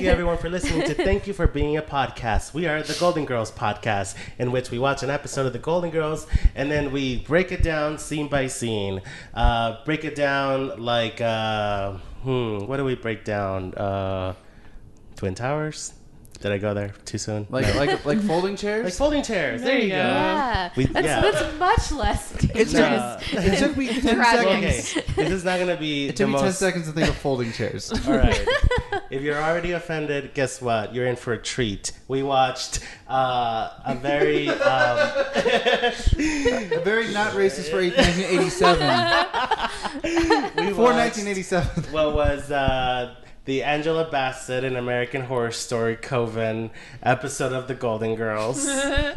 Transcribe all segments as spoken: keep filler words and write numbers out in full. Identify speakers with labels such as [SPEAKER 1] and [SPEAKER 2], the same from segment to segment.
[SPEAKER 1] you everyone for listening to Thank You for Being a Podcast. We are the Golden Girls podcast, in which we watch an episode of the Golden Girls and then we break it down scene by scene. Uh, break it down like, uh, hmm, what do we break down? Uh, Twin Towers? Did I go there too soon?
[SPEAKER 2] Like
[SPEAKER 1] No.
[SPEAKER 2] like like folding chairs?
[SPEAKER 1] Like folding chairs. There, you go.
[SPEAKER 3] Yeah.
[SPEAKER 1] We-
[SPEAKER 3] that's,
[SPEAKER 1] yeah.
[SPEAKER 3] that's much less dangerous.
[SPEAKER 1] No.
[SPEAKER 2] It took me ten
[SPEAKER 3] Tragic.
[SPEAKER 2] seconds.
[SPEAKER 1] Okay, this is not going to be
[SPEAKER 2] It
[SPEAKER 1] the
[SPEAKER 2] took me ten
[SPEAKER 1] most...
[SPEAKER 2] seconds to think of folding chairs.
[SPEAKER 1] All right. If you're already offended, guess what? You're in for a treat. We watched uh, a very... Um,
[SPEAKER 2] A very not racist for nineteen eighty-seven.
[SPEAKER 1] we
[SPEAKER 2] For
[SPEAKER 1] watched
[SPEAKER 2] nineteen eighty-seven.
[SPEAKER 1] what was uh, the Angela Bassett in American Horror Story Coven episode of The Golden Girls. um,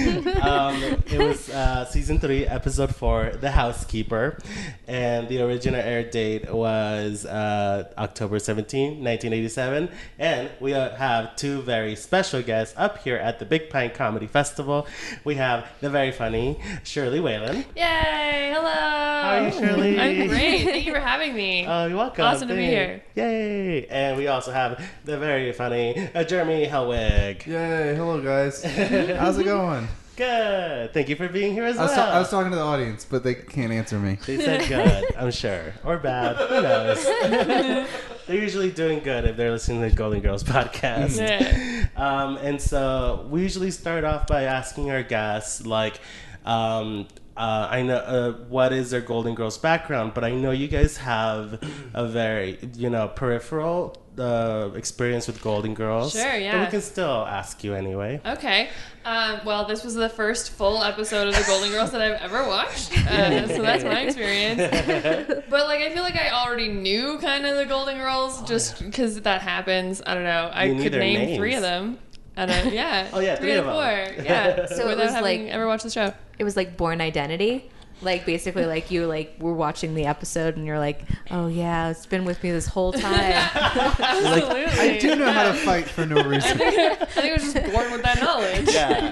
[SPEAKER 1] it was uh, season three, episode four, The Housekeeper. And the original air date was uh, October seventeenth, nineteen eighty-seven. And we uh, have two very special guests up here at the Big Pine Comedy Festival. We have the very funny Shirley Whalen.
[SPEAKER 4] Yay! Hello. How
[SPEAKER 1] are you, Shirley?
[SPEAKER 4] I'm great. Thank you for having me.
[SPEAKER 1] Oh, you're welcome.
[SPEAKER 4] Awesome to be here.
[SPEAKER 1] Yay! And we also have the very funny uh, Jeremy Hellwig.
[SPEAKER 2] Yay, hello guys. How's it going?
[SPEAKER 1] Good. Thank you for being here as
[SPEAKER 2] I was,
[SPEAKER 1] well.
[SPEAKER 2] ta- I was talking to the audience, but they can't answer me.
[SPEAKER 1] They said good, I'm sure. Or bad. Who knows? They're usually doing good if they're listening to the Golden Girls podcast.
[SPEAKER 4] Yeah.
[SPEAKER 1] Um, and so we usually start off by asking our guests, like, um, uh, I know uh, what is their Golden Girls background, but I know you guys have a very, you know, peripheral uh, experience with Golden Girls.
[SPEAKER 4] Sure, yeah.
[SPEAKER 1] But we can still ask you anyway.
[SPEAKER 4] Okay. Um, well, this was the first full episode of The Golden Girls that I've ever watched, uh, so that's my experience. But like, I feel like I already knew kind of the Golden Girls just because that happens. I don't know. I
[SPEAKER 1] You knew
[SPEAKER 4] could
[SPEAKER 1] their
[SPEAKER 4] name
[SPEAKER 1] names.
[SPEAKER 4] three of them. And uh, yeah.
[SPEAKER 1] Oh, yeah, three
[SPEAKER 4] out
[SPEAKER 1] of them.
[SPEAKER 4] four. Yeah.
[SPEAKER 3] So it
[SPEAKER 4] without
[SPEAKER 3] was
[SPEAKER 4] having
[SPEAKER 3] like-
[SPEAKER 4] ever watched the show.
[SPEAKER 3] It was like Born Identity. Like basically like you like were watching the episode and you're like, oh yeah, it's been with me this whole time.
[SPEAKER 4] Absolutely.
[SPEAKER 2] I do know how to fight for no reason.
[SPEAKER 4] I think I was just born with that knowledge.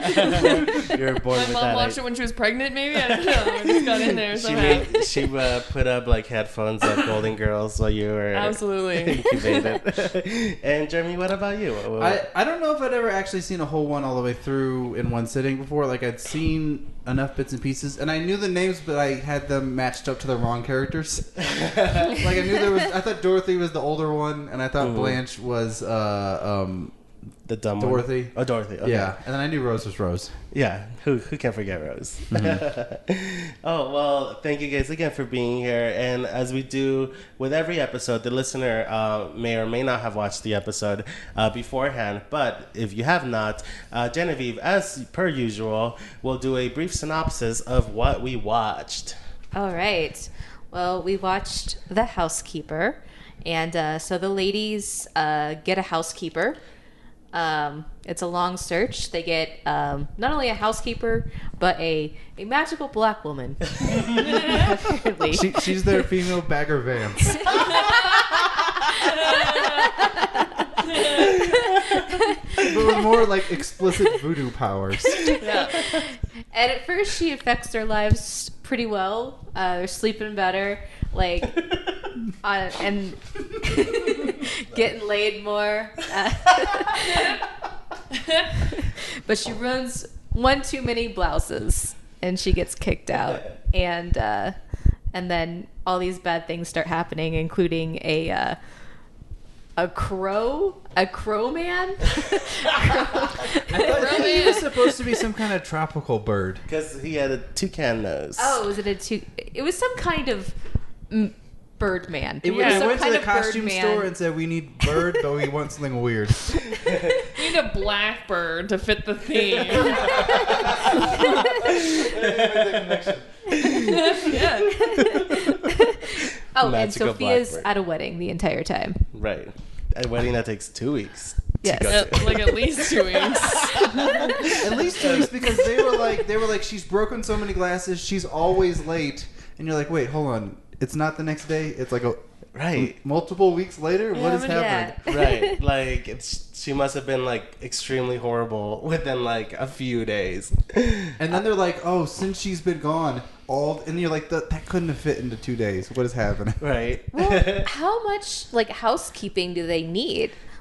[SPEAKER 1] Yeah. You're born
[SPEAKER 4] My
[SPEAKER 1] with
[SPEAKER 4] mom
[SPEAKER 1] that.
[SPEAKER 4] watched it when she was pregnant, maybe? I don't know. I just got in there
[SPEAKER 1] She
[SPEAKER 4] somehow.
[SPEAKER 1] made, she uh, put up like headphones of Golden Girls while you were
[SPEAKER 4] Absolutely.
[SPEAKER 1] incubated. And Jeremy, what about you?
[SPEAKER 2] I, I don't know if I'd ever actually seen a whole one all the way through in one sitting before. Like, I'd seen enough bits and pieces, and I knew the names, but I had them matched up to the wrong characters. Like, I knew there was... I thought Dorothy was the older one, and I thought
[SPEAKER 1] Ooh.
[SPEAKER 2] Blanche was... Uh, um,
[SPEAKER 1] the dumb
[SPEAKER 2] Dorothy.
[SPEAKER 1] One. Oh, Dorothy. Okay.
[SPEAKER 2] Yeah, and then I knew Rose was Rose.
[SPEAKER 1] Yeah, who who can forget Rose?
[SPEAKER 2] Mm-hmm.
[SPEAKER 1] Oh, well, thank you guys again for being here. And as we do with every episode, the listener uh, may or may not have watched the episode uh, beforehand. But if you have not, uh, Genevieve, as per usual, will do a brief synopsis of what we watched.
[SPEAKER 3] All right. Well, we watched The Housekeeper. And uh, so the ladies uh, get a housekeeper. Um, it's a long search. They get um, not only a housekeeper, but a, a magical black woman. Apparently.
[SPEAKER 2] She, she's their female Bagger Vance. But with more like explicit voodoo powers.
[SPEAKER 4] Yeah.
[SPEAKER 3] And at first, she affects their lives pretty well. Uh, they're sleeping better, like, uh, and getting laid more. Uh, but she ruins one too many blouses, and she gets kicked out. And uh, and then all these bad things start happening, including a uh, a crow, a crow man.
[SPEAKER 2] I thought he was supposed to be some kind of tropical bird.
[SPEAKER 1] Because he had a toucan nose.
[SPEAKER 3] Oh, was it a two? It was some kind of mm, bird man.
[SPEAKER 2] It,
[SPEAKER 4] Yeah.
[SPEAKER 2] we
[SPEAKER 3] Some
[SPEAKER 2] went to
[SPEAKER 3] kind
[SPEAKER 2] the
[SPEAKER 3] of
[SPEAKER 2] costume
[SPEAKER 3] bird man.
[SPEAKER 2] store and said we need bird, but we want something weird.
[SPEAKER 4] You need a blackbird to fit the theme. Yeah.
[SPEAKER 3] Oh, and
[SPEAKER 1] Magical
[SPEAKER 3] Sophia's
[SPEAKER 1] blackbird.
[SPEAKER 3] at a wedding the entire time.
[SPEAKER 1] Right. A wedding that takes two weeks. to
[SPEAKER 3] Yes.
[SPEAKER 1] go
[SPEAKER 4] Uh,
[SPEAKER 1] to.
[SPEAKER 4] like at least two weeks.
[SPEAKER 2] At least two weeks because they were like they were like she's broken so many glasses, she's always late, and you're like, wait, hold on, it's not the next day, it's like a
[SPEAKER 1] Right.
[SPEAKER 2] multiple weeks later. What
[SPEAKER 4] Yeah,
[SPEAKER 2] is
[SPEAKER 4] but
[SPEAKER 2] happening?
[SPEAKER 1] Right. Like it's she must have been like extremely horrible within like a few days.
[SPEAKER 2] And then they're like, oh, since she's been gone, all and you're like, that that couldn't have fit into two days. What is happening?
[SPEAKER 1] Right.
[SPEAKER 3] Well, how much like housekeeping do they need?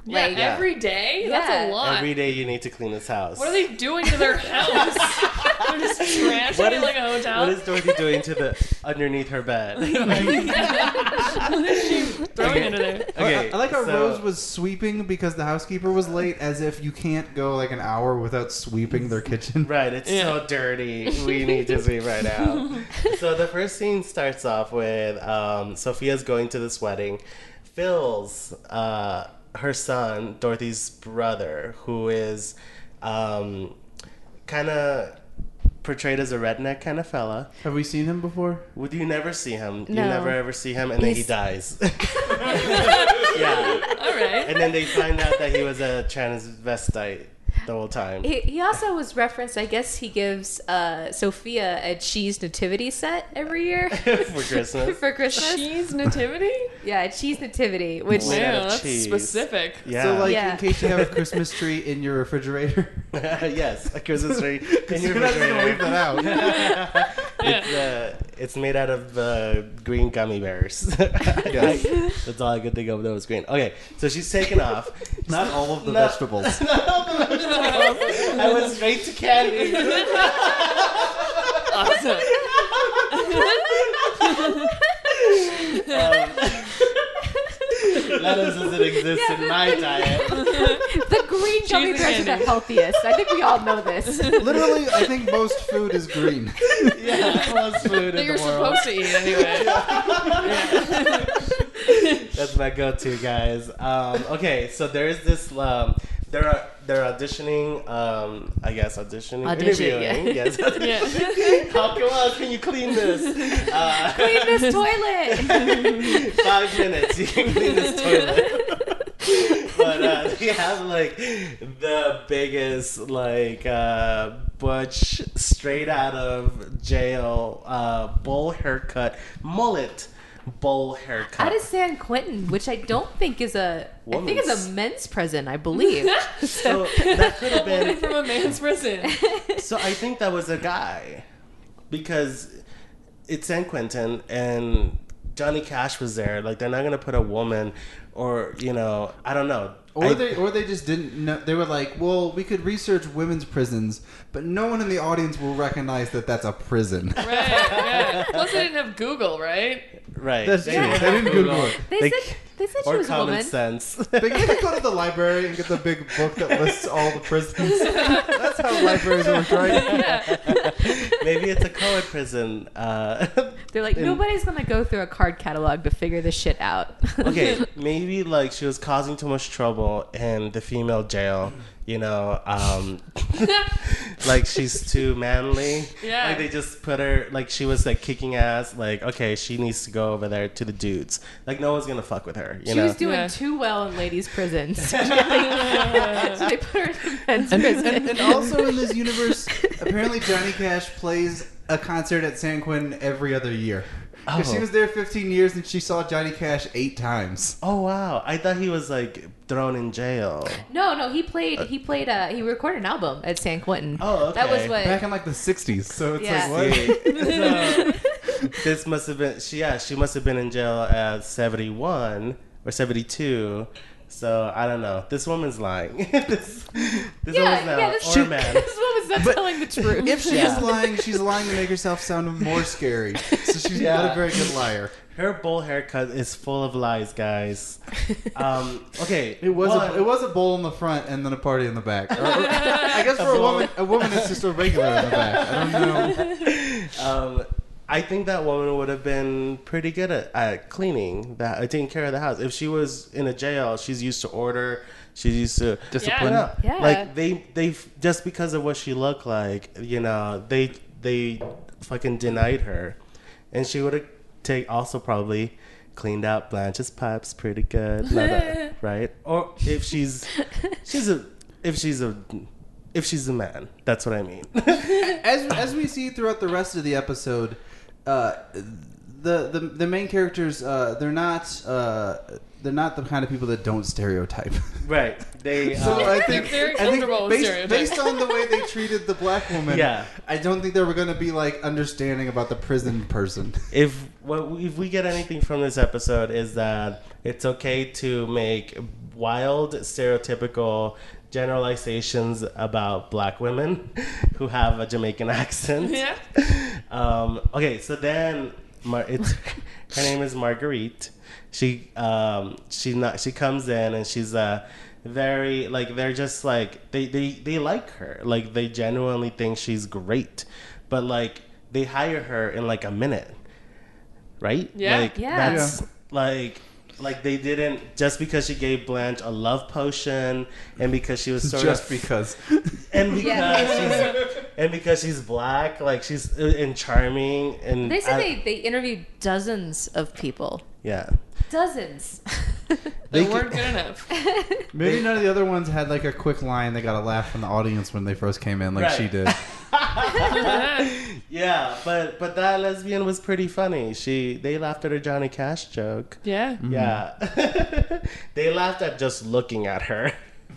[SPEAKER 4] Yeah,
[SPEAKER 3] Like,
[SPEAKER 1] Yeah.
[SPEAKER 4] every day?
[SPEAKER 3] Yeah.
[SPEAKER 4] That's a lot.
[SPEAKER 1] Every day you need to clean this house.
[SPEAKER 4] What are they doing to their house? They're just trashing
[SPEAKER 1] What
[SPEAKER 4] it
[SPEAKER 1] is-
[SPEAKER 4] like a hotel.
[SPEAKER 1] What is Dorothy doing to the underneath her bed?
[SPEAKER 4] What is she throwing
[SPEAKER 1] Okay.
[SPEAKER 4] into there?
[SPEAKER 1] Okay,
[SPEAKER 2] I, I like how
[SPEAKER 1] so-
[SPEAKER 2] Rose was sweeping because the housekeeper was late, as if you can't go like an hour without sweeping their kitchen.
[SPEAKER 1] Right, it's
[SPEAKER 4] Yeah.
[SPEAKER 1] so dirty. We need to see right now. So the first scene starts off with um, Sophia's going to this wedding. Phil's uh, her son, Dorothy's brother, who is um, kind of portrayed as a redneck kind of fella.
[SPEAKER 2] Have we seen him before?
[SPEAKER 1] Would you never see him? You
[SPEAKER 3] No.
[SPEAKER 1] never ever see him, and then he
[SPEAKER 3] He's-
[SPEAKER 1] dies. yeah,
[SPEAKER 4] All right.
[SPEAKER 1] and then they find out that he was a transvestite the whole time.
[SPEAKER 3] He, he also was referenced, I guess he gives uh, Sophia a cheese nativity set every year.
[SPEAKER 1] For Christmas.
[SPEAKER 3] For Christmas.
[SPEAKER 4] Cheese nativity?
[SPEAKER 3] Yeah, a cheese nativity, which
[SPEAKER 1] Made out
[SPEAKER 4] Wow,
[SPEAKER 1] of
[SPEAKER 4] that's
[SPEAKER 1] cheese.
[SPEAKER 4] specific.
[SPEAKER 1] Yeah.
[SPEAKER 2] So, like,
[SPEAKER 3] Yeah.
[SPEAKER 2] in case you have a Christmas tree in your refrigerator.
[SPEAKER 1] Yes, a Christmas tree in your
[SPEAKER 2] You're not just gonna leave
[SPEAKER 1] refrigerator.
[SPEAKER 2] that out.
[SPEAKER 1] It's, uh, it's made out of uh, green gummy bears.
[SPEAKER 2] Yes.
[SPEAKER 1] That's all I could think of that was green. Okay, so she's taken off.
[SPEAKER 2] Not all of the
[SPEAKER 1] No.
[SPEAKER 2] vegetables.
[SPEAKER 1] Not all the vegetables. I went straight to candy.
[SPEAKER 4] Awesome.
[SPEAKER 1] Um, lettuce doesn't exist in my diet.
[SPEAKER 3] the green gummy
[SPEAKER 4] Cheese and
[SPEAKER 3] bears are the
[SPEAKER 4] candy.
[SPEAKER 3] healthiest. I think we all know this.
[SPEAKER 2] Literally, I think most food is green.
[SPEAKER 1] Yeah, most food
[SPEAKER 4] That
[SPEAKER 1] in
[SPEAKER 4] you're
[SPEAKER 1] the world.
[SPEAKER 4] supposed to eat anyway.
[SPEAKER 1] That's my go-to, guys. Um, okay, so there's this. Um, they're they're auditioning. Um, I guess auditioning,
[SPEAKER 3] Audition,
[SPEAKER 1] interviewing.
[SPEAKER 3] yeah.
[SPEAKER 1] Yes.
[SPEAKER 4] Yeah.
[SPEAKER 1] How come else can you clean this? Uh,
[SPEAKER 3] Clean this toilet.
[SPEAKER 1] Five minutes, you can clean this toilet. But uh, they have like the biggest like uh, butch straight out of jail uh, bowl haircut mullet bowl haircut.
[SPEAKER 3] Out of San Quentin, which I don't think is a. I think it's
[SPEAKER 1] Woman's.
[SPEAKER 3] a men's prison, I believe.
[SPEAKER 1] So that could have
[SPEAKER 4] Woman
[SPEAKER 1] been.
[SPEAKER 4] from a man's prison.
[SPEAKER 1] So I think that was a guy because it's San Quentin and Johnny Cash was there. Like they're not gonna put a woman or you know I don't know.
[SPEAKER 2] Or
[SPEAKER 1] I-
[SPEAKER 2] they, or they just didn't know. They were like, well, we could research women's prisons, but no one in the audience will recognize that that's a prison.
[SPEAKER 4] Right, yeah. Plus, they didn't have Google, right?
[SPEAKER 1] right.
[SPEAKER 2] That's
[SPEAKER 1] They
[SPEAKER 2] true.
[SPEAKER 1] didn't
[SPEAKER 2] They
[SPEAKER 1] have
[SPEAKER 2] didn't Google it.
[SPEAKER 3] They,
[SPEAKER 1] They
[SPEAKER 3] said
[SPEAKER 1] c-
[SPEAKER 3] they said she
[SPEAKER 1] or
[SPEAKER 3] was a
[SPEAKER 1] common
[SPEAKER 3] woman.
[SPEAKER 1] sense.
[SPEAKER 2] They could go to the library and get the big book that lists all the prisons. That's how libraries work, right?
[SPEAKER 4] Yeah.
[SPEAKER 1] Maybe it's a co-ed prison. Uh,
[SPEAKER 3] They're like,
[SPEAKER 1] and-
[SPEAKER 3] nobody's gonna go through a card catalog to figure this shit out.
[SPEAKER 1] okay, maybe like she was causing too much trouble in the female jail. You know, um, like she's too manly.
[SPEAKER 4] Yeah.
[SPEAKER 1] Like they just put her like she was like kicking ass. Like okay, she needs to go over there to the dudes. Like no one's gonna fuck with her. You
[SPEAKER 3] She
[SPEAKER 1] know.
[SPEAKER 3] was doing
[SPEAKER 4] Yeah.
[SPEAKER 3] too well in ladies' prisons. so they put her in men's
[SPEAKER 2] And,
[SPEAKER 3] prison.
[SPEAKER 2] and, and also in this universe, apparently Johnny Cash plays a concert at San Quentin every other year. Because
[SPEAKER 1] Oh.
[SPEAKER 2] she was there fifteen years and she saw Johnny Cash eight times.
[SPEAKER 1] Oh wow! I thought he was like thrown in jail.
[SPEAKER 3] No, no, he played. He played. Uh, he recorded an album at San Quentin.
[SPEAKER 1] Oh, okay.
[SPEAKER 3] That was what.
[SPEAKER 2] Back in like the sixties. So it's
[SPEAKER 3] Yeah.
[SPEAKER 2] like, what?
[SPEAKER 1] See, so this must have been. She yeah, she must have been in jail at seventy-one or seventy-two. So I don't know. This woman's lying. this this
[SPEAKER 3] yeah,
[SPEAKER 1] woman's not,
[SPEAKER 3] yeah. This,
[SPEAKER 1] or man.
[SPEAKER 3] this woman's not
[SPEAKER 2] But
[SPEAKER 3] telling the truth.
[SPEAKER 2] If she
[SPEAKER 1] Yeah.
[SPEAKER 2] is lying, she's lying to make herself sound more scary. So she's not
[SPEAKER 1] Yeah.
[SPEAKER 2] a very good liar.
[SPEAKER 1] Her bowl haircut is full of lies, guys. Um, okay,
[SPEAKER 2] It was
[SPEAKER 1] one-
[SPEAKER 2] a, it was a bowl in the front and then a party in the back. Or- or- I guess
[SPEAKER 1] A
[SPEAKER 2] for a
[SPEAKER 1] bowl.
[SPEAKER 2] woman, a woman is just a regular in the back. I don't know.
[SPEAKER 1] Um, I think that woman would have been pretty good at, at cleaning, that uh, taking care of the house. If she was in a jail, she's used to order. She's used to
[SPEAKER 2] Discipline.
[SPEAKER 1] Yeah.
[SPEAKER 3] Yeah.
[SPEAKER 1] Like they, they just because of what she looked like, you know, they they fucking denied her, and she would have take also probably cleaned out Blanche's pipes pretty good, Not that- right? Or if she's she's a if she's a if she's a man, that's what I mean.
[SPEAKER 2] As as we see throughout the rest of the episode, uh, the the the main characters uh, they're not uh, they're not the kind of people that don't stereotype.
[SPEAKER 1] Right. They.
[SPEAKER 2] So
[SPEAKER 1] uh,
[SPEAKER 2] I think,
[SPEAKER 4] They're very
[SPEAKER 2] I think
[SPEAKER 4] comfortable with
[SPEAKER 2] based,
[SPEAKER 4] stereotypes.
[SPEAKER 2] based on the way they treated the black woman,
[SPEAKER 1] Yeah.
[SPEAKER 2] I don't think they were going to be like understanding about the prison person.
[SPEAKER 1] if what we- if we get anything from this episode is that it's okay to make wild, stereotypical generalizations about black women who have a Jamaican accent.
[SPEAKER 4] Yeah.
[SPEAKER 1] Um, okay, so then Mar- it's her name is Marguerite. She um, she not she comes in and she's uh very like they're just like they, they they like her, like they genuinely think she's great, but like they hire her in like a minute, right?
[SPEAKER 4] Yeah.
[SPEAKER 1] like
[SPEAKER 3] Yeah.
[SPEAKER 1] that's
[SPEAKER 2] Yeah.
[SPEAKER 1] like. Like they didn't just because she gave Blanche a love potion and because she was sort
[SPEAKER 2] Just
[SPEAKER 1] of
[SPEAKER 2] because.
[SPEAKER 1] and because
[SPEAKER 3] Yeah.
[SPEAKER 1] she's and because she's black, like she's uh, and charming and
[SPEAKER 3] They said
[SPEAKER 1] I-
[SPEAKER 3] they, they interviewed dozens of people.
[SPEAKER 1] yeah.
[SPEAKER 3] Dozens.
[SPEAKER 4] They
[SPEAKER 2] They
[SPEAKER 4] weren't
[SPEAKER 2] could-
[SPEAKER 4] good enough.
[SPEAKER 2] Maybe none of the other ones had like a quick line that got a laugh from the audience when they first came in, like
[SPEAKER 1] Right.
[SPEAKER 2] she did.
[SPEAKER 1] Yeah, but but that lesbian was pretty funny. She they laughed at her Johnny Cash joke.
[SPEAKER 4] Yeah.
[SPEAKER 1] Yeah. They laughed at just looking at her.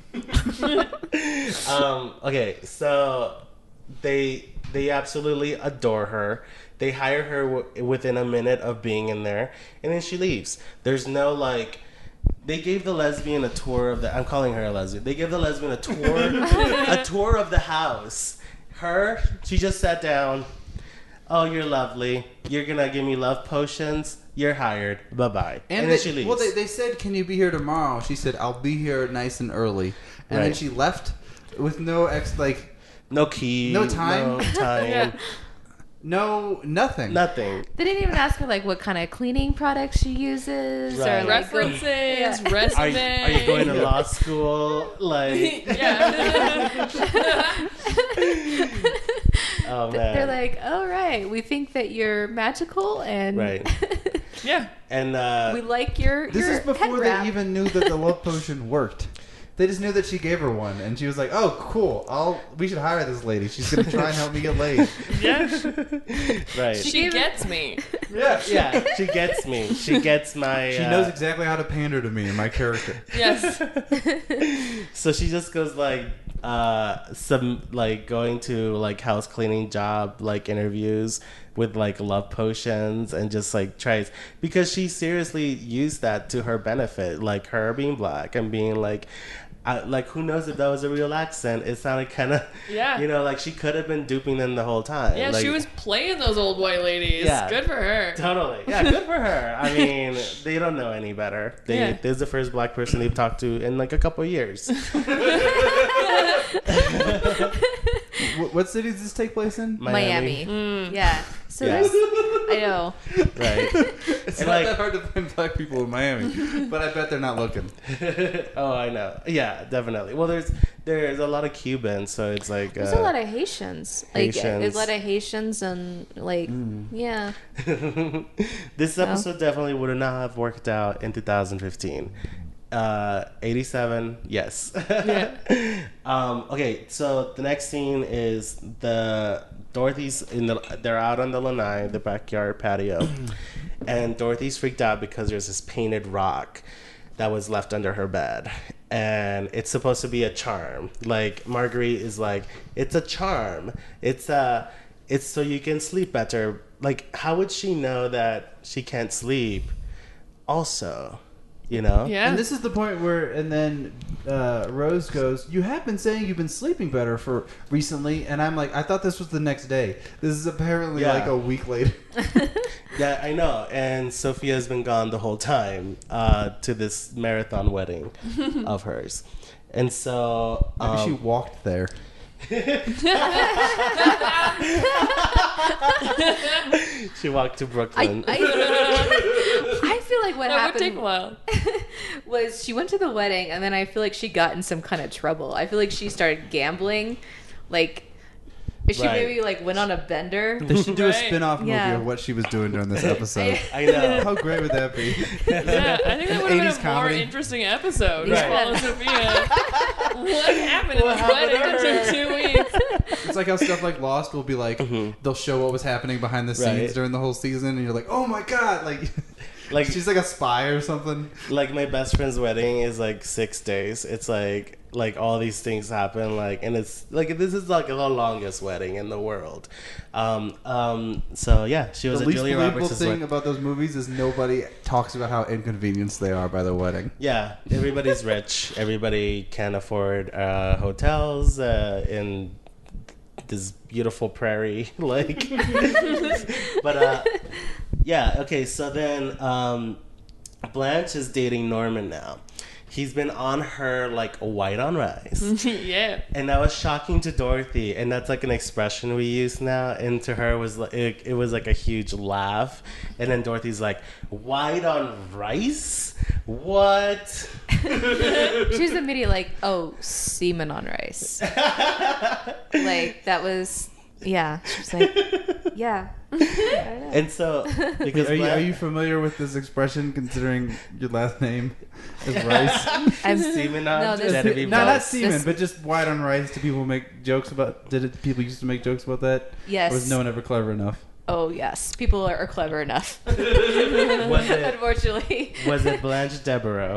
[SPEAKER 1] um, okay, so they they absolutely adore her. They hire her w- within a minute of being in there, and then she leaves. There's no like. They gave the lesbian a tour of the. I'm calling her a lesbian. They gave the lesbian a tour, a tour of the house. Her, she just sat down. Oh, you're lovely. You're gonna give me love potions. You're hired. Bye bye. And, then
[SPEAKER 2] they,
[SPEAKER 1] she leaves.
[SPEAKER 2] Well, they, they said, "Can you be here tomorrow?" She said, "I'll be here nice and early," and then
[SPEAKER 1] Right.
[SPEAKER 2] she left with no ex, like
[SPEAKER 1] no key.
[SPEAKER 2] No time?
[SPEAKER 1] No time.
[SPEAKER 4] Yeah.
[SPEAKER 2] no nothing.
[SPEAKER 1] Nothing.
[SPEAKER 3] They didn't even ask her like what kind of cleaning products she uses
[SPEAKER 1] Right.
[SPEAKER 3] or like go-
[SPEAKER 4] References,
[SPEAKER 3] Yeah.
[SPEAKER 1] Are,
[SPEAKER 4] resume.
[SPEAKER 1] are you going to law school? Like,
[SPEAKER 4] Yeah.
[SPEAKER 1] oh man.
[SPEAKER 3] They're like, "Oh right, we think that you're magical and
[SPEAKER 1] Right.
[SPEAKER 4] Yeah.
[SPEAKER 1] and uh,
[SPEAKER 3] we like your
[SPEAKER 2] This
[SPEAKER 3] your
[SPEAKER 2] is before
[SPEAKER 3] head
[SPEAKER 2] they
[SPEAKER 3] wrap."
[SPEAKER 2] even knew that the love potion worked. They just knew that she gave her one, and she was like, "Oh, cool! I'll we should hire this lady. She's gonna try and help me get laid."
[SPEAKER 4] Yeah.
[SPEAKER 1] right.
[SPEAKER 4] She
[SPEAKER 3] gave it-
[SPEAKER 4] gets me.
[SPEAKER 2] Yeah,
[SPEAKER 1] yeah, she gets me. She gets my.
[SPEAKER 2] She
[SPEAKER 1] uh,
[SPEAKER 2] knows exactly how to pander to me and my character.
[SPEAKER 4] Yes.
[SPEAKER 1] So she just goes like uh some like going to like house cleaning job like interviews with like love potions and just like tries because she seriously used that to her benefit, like her being black and being like I, like who knows if that was a real accent. It sounded kind of
[SPEAKER 4] Yeah.
[SPEAKER 1] you know, like she could have been duping them the whole time.
[SPEAKER 4] Yeah,
[SPEAKER 1] like,
[SPEAKER 4] she was playing those old white ladies.
[SPEAKER 1] Yeah.
[SPEAKER 4] Good for her.
[SPEAKER 1] Totally. Yeah, good for her. I mean, they don't know any better. They,
[SPEAKER 4] Yeah.
[SPEAKER 1] This is the first black person they've talked to in like a couple of years.
[SPEAKER 2] What, what city does this take place in?
[SPEAKER 3] Miami.
[SPEAKER 4] Mm.
[SPEAKER 3] Yeah. So
[SPEAKER 1] Yeah.
[SPEAKER 3] there's, I know.
[SPEAKER 1] Right.
[SPEAKER 2] It's
[SPEAKER 1] And
[SPEAKER 2] not
[SPEAKER 1] like-
[SPEAKER 2] that hard to find black people in Miami, but I bet they're not looking.
[SPEAKER 1] Oh, I know. Yeah, definitely. Well, there's there's a lot of Cubans, so it's like
[SPEAKER 3] There's
[SPEAKER 1] uh,
[SPEAKER 3] a lot of Haitians. Like
[SPEAKER 1] Haitians.
[SPEAKER 3] there's a lot of Haitians and like yeah.
[SPEAKER 1] This episode definitely would not have worked out in two thousand fifteen. Uh, eighty-seven, yes.
[SPEAKER 4] Yeah.
[SPEAKER 1] um, okay, so the next scene is the Dorothy's in the. They're out on the lanai, the backyard patio, and Dorothy's freaked out because there's this painted rock that was left under her bed, and it's supposed to be a charm. Like Marguerite is like, it's a charm. It's a. It's so you can sleep better. Like, how would she know that she can't sleep? Also, you know.
[SPEAKER 4] Yeah.
[SPEAKER 2] And this is the point where, and then uh, Rose goes, "You have been saying you've been sleeping better for recently," and I'm like, "I thought this was the next day. This is apparently
[SPEAKER 1] Yeah.
[SPEAKER 2] like a week later."
[SPEAKER 1] Yeah, I know. And Sophia's been gone the whole time uh, to this marathon wedding of hers. And so.
[SPEAKER 2] Maybe
[SPEAKER 1] Um,
[SPEAKER 2] she walked there.
[SPEAKER 1] she walked to
[SPEAKER 3] I,
[SPEAKER 1] Brooklyn.
[SPEAKER 3] I, I feel like what
[SPEAKER 4] That would take
[SPEAKER 3] happened
[SPEAKER 4] a while.
[SPEAKER 3] was she went to the wedding and then I feel like she got in some kind of trouble. I feel like she started gambling. Like she
[SPEAKER 1] Right.
[SPEAKER 3] maybe like went on a bender.
[SPEAKER 2] They should do
[SPEAKER 4] Right.
[SPEAKER 2] a spin-off movie
[SPEAKER 3] Yeah.
[SPEAKER 2] of what she was doing during this episode.
[SPEAKER 1] I know.
[SPEAKER 2] How great would that be?
[SPEAKER 4] Yeah, I think that
[SPEAKER 2] An
[SPEAKER 4] would have been
[SPEAKER 2] eighties
[SPEAKER 4] a more
[SPEAKER 2] comedy.
[SPEAKER 4] interesting episode.
[SPEAKER 3] Right.
[SPEAKER 4] Follow Sophia. What happened in
[SPEAKER 1] What
[SPEAKER 4] this
[SPEAKER 1] happened
[SPEAKER 4] wedding
[SPEAKER 1] to
[SPEAKER 4] that
[SPEAKER 1] her?
[SPEAKER 4] took two weeks?
[SPEAKER 2] It's like how stuff like Lost will be like, they'll show what was happening behind the scenes
[SPEAKER 1] Right.
[SPEAKER 2] during the whole season, and you're like, "Oh my god!" Like,
[SPEAKER 1] Like
[SPEAKER 2] She's like a spy or something.
[SPEAKER 1] like my best friend's wedding is like six days. It's like like all these things happen like and it's like this is like the longest wedding in the world. Um um so yeah, she was
[SPEAKER 2] The
[SPEAKER 1] a
[SPEAKER 2] least
[SPEAKER 1] Julia
[SPEAKER 2] believable
[SPEAKER 1] Roberts'
[SPEAKER 2] thing
[SPEAKER 1] wedding.
[SPEAKER 2] about those movies is nobody talks about how inconvenienced they are by the wedding.
[SPEAKER 1] Yeah, everybody's rich. Everybody can afford uh, hotels uh, in this beautiful prairie. Like, but uh, yeah, okay. So then um, Blanche is dating Norman now. He's been on her like white on rice.
[SPEAKER 4] Yeah.
[SPEAKER 1] And that was shocking to Dorothy, and that's like an expression we use now. And to her was like it, it was like a huge laugh. And then Dorothy's like, "White on rice? What?"
[SPEAKER 3] She was immediately like, "Oh, semen on rice." Like that was, yeah. She was like, "Yeah."
[SPEAKER 1] And so because
[SPEAKER 2] Are you,
[SPEAKER 1] Blanche-
[SPEAKER 2] are you familiar with this expression, considering your last name is Rice?
[SPEAKER 3] I'm
[SPEAKER 1] semen on
[SPEAKER 3] No, this-
[SPEAKER 1] Genevieve
[SPEAKER 2] no,
[SPEAKER 3] No,
[SPEAKER 2] not
[SPEAKER 1] Rice?
[SPEAKER 2] semen,
[SPEAKER 3] this-
[SPEAKER 2] but just white on rice. Do people make jokes about? Did it, people used to make jokes about that?
[SPEAKER 3] Yes.
[SPEAKER 2] Or was no one ever clever enough?
[SPEAKER 3] Oh yes, people are, are clever enough.
[SPEAKER 1] Was it-
[SPEAKER 3] Unfortunately.
[SPEAKER 1] Was it Blanche Devereaux?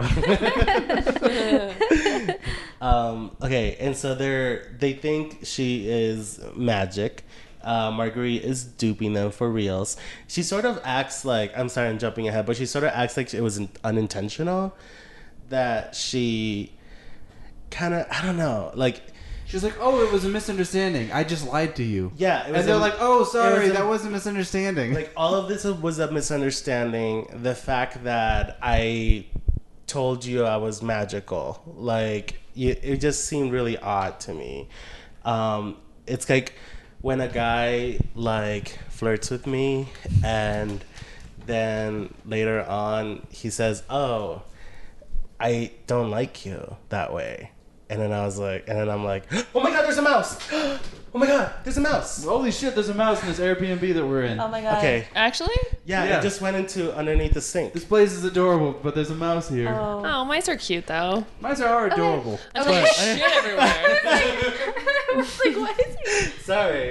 [SPEAKER 1] um, okay, and so they're they think she is magic. Uh, Marguerite is duping them for reals. She sort of acts like I'm sorry, I'm jumping ahead, but she sort of acts like it was unintentional. That she kind of I don't know, like
[SPEAKER 2] She was like, "Oh, it was a misunderstanding. I just lied to you."
[SPEAKER 1] yeah, it was
[SPEAKER 2] And they're
[SPEAKER 1] a-
[SPEAKER 2] like, "Oh, sorry,
[SPEAKER 1] it was a-
[SPEAKER 2] that was a misunderstanding."
[SPEAKER 1] like all of this was a misunderstanding. The fact that I told you I was magical, like it, it just seemed really odd to me. Um, it's like when a guy like flirts with me and then later on he says, "Oh, I don't like you that way." And then I was like, and then I'm like, "Oh my God, there's a mouse! Oh my God, there's a mouse!"
[SPEAKER 2] Holy shit! There's a mouse in this Airbnb that we're in.
[SPEAKER 3] Oh my god.
[SPEAKER 1] Okay,
[SPEAKER 4] Actually?
[SPEAKER 1] yeah,
[SPEAKER 2] Yeah.
[SPEAKER 1] it just went into underneath the sink.
[SPEAKER 2] This place is adorable, but there's a mouse here.
[SPEAKER 3] Oh.
[SPEAKER 4] Oh, mice are cute though.
[SPEAKER 2] Mice are adorable.
[SPEAKER 4] Until there's shit everywhere.
[SPEAKER 3] like what is it?
[SPEAKER 1] Sorry.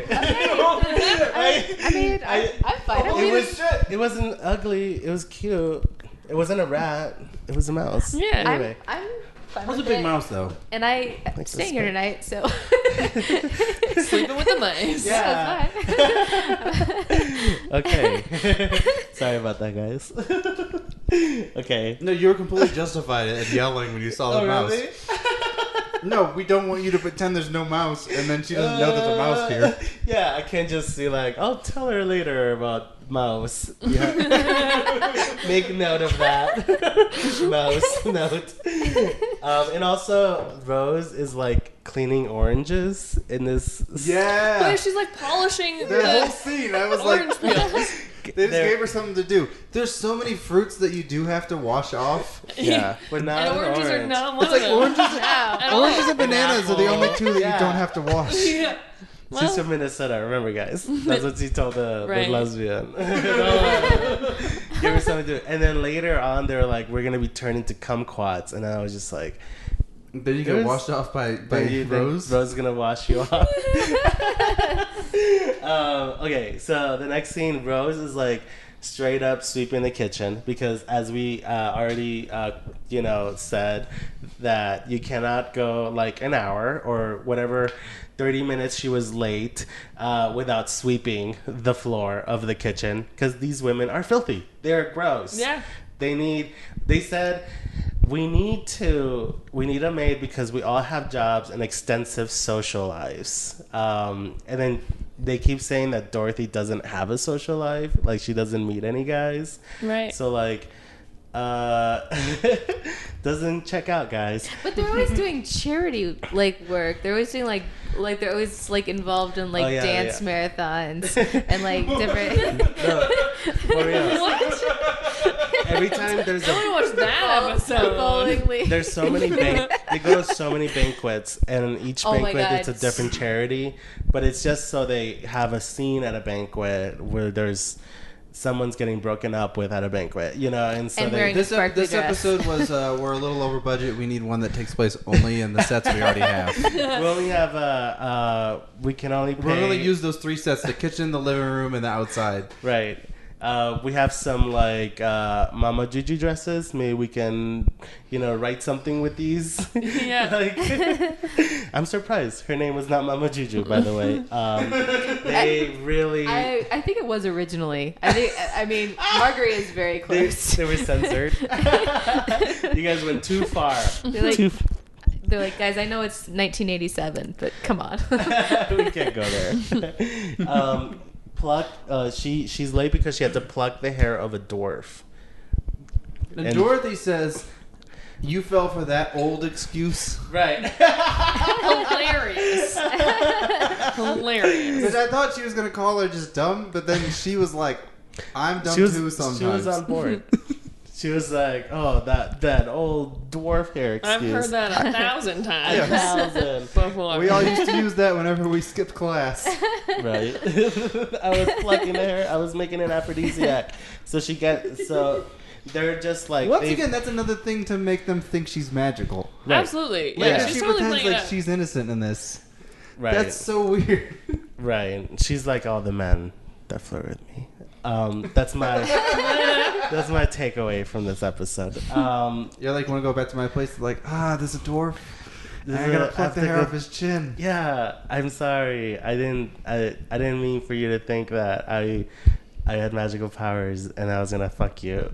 [SPEAKER 3] I, I mean, I, I'm fine. I
[SPEAKER 1] it
[SPEAKER 3] mean,
[SPEAKER 1] was it wasn't ugly. It was cute. It wasn't a rat. It was a mouse.
[SPEAKER 4] Yeah.
[SPEAKER 3] I'm,
[SPEAKER 1] Anyway.
[SPEAKER 3] I'm fine
[SPEAKER 2] That was a
[SPEAKER 3] with
[SPEAKER 2] big
[SPEAKER 3] it.
[SPEAKER 2] mouse, though.
[SPEAKER 3] And I am
[SPEAKER 1] Like
[SPEAKER 3] staying
[SPEAKER 1] this
[SPEAKER 3] here
[SPEAKER 1] big.
[SPEAKER 3] tonight, so
[SPEAKER 4] Sleeping with the mice.
[SPEAKER 1] Yeah.
[SPEAKER 3] That's fine.
[SPEAKER 1] Okay. Sorry about that, guys. Okay.
[SPEAKER 2] No, you were completely justified in yelling when you saw the mouse. No, we don't want you to pretend there's no mouse, and then she doesn't know there's a mouse here.
[SPEAKER 1] Uh, Yeah, I can't just be like, I'll tell her later about mouse.
[SPEAKER 2] Yeah.
[SPEAKER 1] Make note of that. Mouse note. Um, and also, Rose is like cleaning oranges in this.
[SPEAKER 2] Yeah.
[SPEAKER 4] Wait, she's like polishing
[SPEAKER 2] That whole
[SPEAKER 4] the
[SPEAKER 2] scene, I was
[SPEAKER 4] orange
[SPEAKER 2] like,
[SPEAKER 4] peels.
[SPEAKER 2] they just
[SPEAKER 1] They're-
[SPEAKER 2] gave her something to do. There's so many fruits that you do have to wash off.
[SPEAKER 1] Yeah, but not
[SPEAKER 4] And
[SPEAKER 1] an
[SPEAKER 4] oranges
[SPEAKER 1] orange.
[SPEAKER 4] are not one
[SPEAKER 2] It's
[SPEAKER 4] of
[SPEAKER 2] like
[SPEAKER 4] them.
[SPEAKER 2] oranges,
[SPEAKER 3] Wow.
[SPEAKER 4] At all.
[SPEAKER 2] oranges and bananas are the only two that
[SPEAKER 1] Yeah.
[SPEAKER 2] you don't have to wash.
[SPEAKER 4] Yeah.
[SPEAKER 1] She's
[SPEAKER 4] Well,
[SPEAKER 1] from Minnesota, remember, guys? That's what she told the,
[SPEAKER 4] Right.
[SPEAKER 1] the lesbian. Give her something to do. And then later on, they were like, "We're gonna be turned into kumquats," and I was just like,
[SPEAKER 2] Then you
[SPEAKER 1] It
[SPEAKER 2] get
[SPEAKER 1] was-
[SPEAKER 2] washed off by, by
[SPEAKER 1] "Then you- then
[SPEAKER 2] Rose.
[SPEAKER 1] Rose is gonna wash you off." um, okay, so the next scene, Rose is like straight up sweeping the kitchen because, as we uh, already, uh, you know, said that you cannot go like an hour or whatever. thirty minutes she was late uh, without sweeping the floor of the kitchen because these women are filthy. They're gross.
[SPEAKER 4] Yeah.
[SPEAKER 1] They need, they said, we need to, we need a maid because we all have jobs and extensive social lives. Um, and then they keep saying that Dorothy doesn't have a social life. Like she doesn't meet any guys.
[SPEAKER 4] Right.
[SPEAKER 1] So like, uh, doesn't check out, guys.
[SPEAKER 3] But they're always doing charity like work. They're always doing like like they're always like involved in like
[SPEAKER 1] Oh, yeah,
[SPEAKER 3] dance
[SPEAKER 1] yeah.
[SPEAKER 3] marathons and like different.
[SPEAKER 1] No, for real.
[SPEAKER 4] What?
[SPEAKER 1] Every time there's
[SPEAKER 4] I only
[SPEAKER 1] a
[SPEAKER 4] watched that episode.
[SPEAKER 3] Bowling league.
[SPEAKER 1] there's so many ban- they go to so many banquets, and each
[SPEAKER 3] Oh my
[SPEAKER 1] banquet it's a
[SPEAKER 3] God.
[SPEAKER 1] different charity, but it's just so they have a scene at a banquet where there's someone's getting broken up with at a banquet, you know, and so
[SPEAKER 3] And
[SPEAKER 1] they
[SPEAKER 3] wearing-
[SPEAKER 2] This,
[SPEAKER 3] Sparkly
[SPEAKER 2] this
[SPEAKER 3] dress.
[SPEAKER 2] episode was uh, we're a little over budget. We need one that takes place only in the sets we already have.
[SPEAKER 1] we only have uh uh we can only pay
[SPEAKER 2] We're going to use those three sets: the kitchen, the living room, and the outside.
[SPEAKER 1] right. Uh, we have some like uh, Mama Juju dresses. Maybe we can, you know, write something with these.
[SPEAKER 4] Yeah.
[SPEAKER 1] Like, I'm surprised her name was not Mama Juju, by the way. Um, they really
[SPEAKER 3] I, I think it was originally. I think. I mean, Marguerite is very
[SPEAKER 1] they,
[SPEAKER 3] close.
[SPEAKER 1] they were censored. You guys went too far.
[SPEAKER 3] They're like,
[SPEAKER 1] Too
[SPEAKER 3] they're like, guys, I know it's nineteen eighty-seven, but come on.
[SPEAKER 1] we can't go there. um, pluck. Uh, she she's late because she had to pluck the hair of a dwarf.
[SPEAKER 2] And,
[SPEAKER 1] And-
[SPEAKER 2] Dorothy says, "You fell for that old excuse."
[SPEAKER 1] Right.
[SPEAKER 4] Hilarious. Hilarious.
[SPEAKER 2] Because I thought she was gonna call her just dumb, but then she was like, "I'm dumb
[SPEAKER 1] she was
[SPEAKER 2] too." Sometimes
[SPEAKER 1] she was on board. She was like, "Oh, that that old dwarf hair excuse."
[SPEAKER 4] I've heard that a thousand
[SPEAKER 1] A
[SPEAKER 4] times
[SPEAKER 1] thousand.
[SPEAKER 4] before.
[SPEAKER 2] We all used to use that whenever we skipped class.
[SPEAKER 1] Right. I was plucking the hair. I was making an aphrodisiac. So she got so they're just like
[SPEAKER 2] Once
[SPEAKER 1] they-
[SPEAKER 2] again, that's another thing to make them think she's magical.
[SPEAKER 1] Right.
[SPEAKER 4] Absolutely.
[SPEAKER 2] Like,
[SPEAKER 4] Yeah,
[SPEAKER 2] if
[SPEAKER 4] she's
[SPEAKER 2] she
[SPEAKER 4] totally
[SPEAKER 2] pretends
[SPEAKER 4] playing
[SPEAKER 2] like
[SPEAKER 4] it up.
[SPEAKER 2] she's innocent in this.
[SPEAKER 1] Right.
[SPEAKER 2] That's so weird.
[SPEAKER 1] Right. She's like all the men that flirt with me. Um, that's my that's my takeaway from this episode. Um,
[SPEAKER 2] You're like, want to go back to my place? Like, ah, there's a dwarf.
[SPEAKER 1] This
[SPEAKER 2] I
[SPEAKER 1] is
[SPEAKER 2] gotta
[SPEAKER 1] a- I
[SPEAKER 2] pluck
[SPEAKER 1] have
[SPEAKER 2] the
[SPEAKER 1] to
[SPEAKER 2] hair
[SPEAKER 1] go-
[SPEAKER 2] off his chin.
[SPEAKER 1] yeah, I'm sorry. I didn't. I I didn't mean for you to think that I I had magical powers and I was gonna fuck you.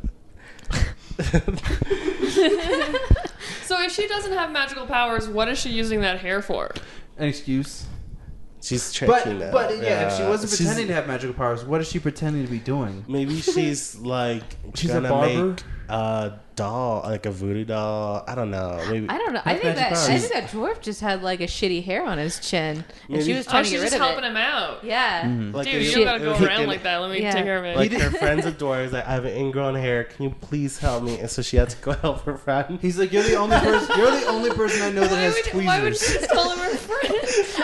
[SPEAKER 4] So if she doesn't have magical powers, what is she using that hair for?
[SPEAKER 2] An excuse.
[SPEAKER 1] She's
[SPEAKER 2] But
[SPEAKER 1] tricking them.
[SPEAKER 2] but yeah, if she wasn't
[SPEAKER 1] She's-
[SPEAKER 2] pretending to have magical powers, what is she pretending to be doing?
[SPEAKER 1] Maybe she's like
[SPEAKER 2] She's a
[SPEAKER 1] gonna
[SPEAKER 2] barber?
[SPEAKER 1] make a doll, like a voodoo doll. I don't know. Maybe
[SPEAKER 3] I don't know. I
[SPEAKER 2] That's
[SPEAKER 3] think that
[SPEAKER 2] magic
[SPEAKER 3] I
[SPEAKER 2] powers.
[SPEAKER 3] think that dwarf just had like a shitty hair on his chin, and
[SPEAKER 1] Maybe-
[SPEAKER 3] she was
[SPEAKER 4] Oh,
[SPEAKER 3] trying to
[SPEAKER 4] she's
[SPEAKER 3] get
[SPEAKER 4] just
[SPEAKER 3] rid of
[SPEAKER 4] helping
[SPEAKER 3] it.
[SPEAKER 4] him out.
[SPEAKER 3] Yeah.
[SPEAKER 1] like
[SPEAKER 4] Dude,
[SPEAKER 1] it-
[SPEAKER 4] you don't gotta
[SPEAKER 1] it
[SPEAKER 4] go
[SPEAKER 1] was
[SPEAKER 4] around
[SPEAKER 1] an-
[SPEAKER 4] like that. Let me
[SPEAKER 3] Yeah.
[SPEAKER 4] take care of it.
[SPEAKER 1] Like her friend's a dwarf. Like I have an ingrown hair. Can you please help me? And so she had to go help her friend.
[SPEAKER 2] He's like, you're the only person. You're the only person I know that
[SPEAKER 4] why,
[SPEAKER 2] has
[SPEAKER 4] would,
[SPEAKER 2] tweezers.
[SPEAKER 4] why would she just call him her friend?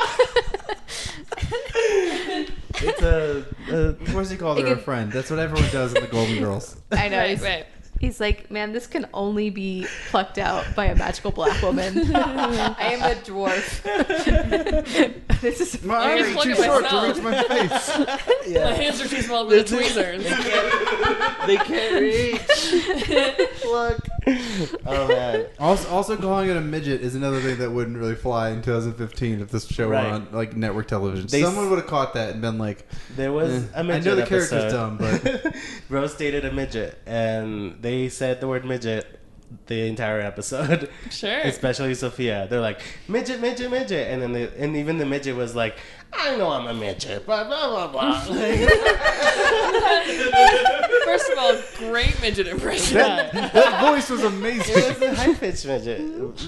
[SPEAKER 1] It's a, a
[SPEAKER 2] Of course, he called
[SPEAKER 3] It
[SPEAKER 2] her a
[SPEAKER 3] could-
[SPEAKER 2] friend. That's what everyone does in the Golden Girls.
[SPEAKER 3] I know.
[SPEAKER 4] Right,
[SPEAKER 3] he's,
[SPEAKER 4] right.
[SPEAKER 3] he's like, man, this can only be plucked out by a magical black woman. I am a dwarf. This is
[SPEAKER 2] My
[SPEAKER 4] I
[SPEAKER 2] arm
[SPEAKER 4] can
[SPEAKER 2] is
[SPEAKER 4] plug
[SPEAKER 2] too
[SPEAKER 4] it
[SPEAKER 2] short
[SPEAKER 4] myself.
[SPEAKER 2] to reach my face.
[SPEAKER 4] My
[SPEAKER 1] yeah.
[SPEAKER 4] hands are too small for the tweezers.
[SPEAKER 1] They can't reach. Look. Oh man.
[SPEAKER 2] Also, also calling it a midget is another thing that wouldn't really fly in twenty fifteen if this show
[SPEAKER 1] Right.
[SPEAKER 2] were on like network television.
[SPEAKER 1] They
[SPEAKER 2] Someone
[SPEAKER 1] s-
[SPEAKER 2] would have caught that and been like,
[SPEAKER 1] There was
[SPEAKER 2] Eh,
[SPEAKER 1] a
[SPEAKER 2] I
[SPEAKER 1] midget
[SPEAKER 2] know the character's
[SPEAKER 1] episode.
[SPEAKER 2] dumb, but-
[SPEAKER 1] Rose dated a midget, and they said the word midget the entire episode.
[SPEAKER 4] Sure.
[SPEAKER 1] Especially Sophia. They're like midget, midget, midget, and then they, and even the midget was like, I know I'm a midget, blah blah blah blah. Like-
[SPEAKER 4] First of all, great midget impression.
[SPEAKER 2] that, that voice was
[SPEAKER 1] it
[SPEAKER 2] amazing.
[SPEAKER 1] was a high pitched midget.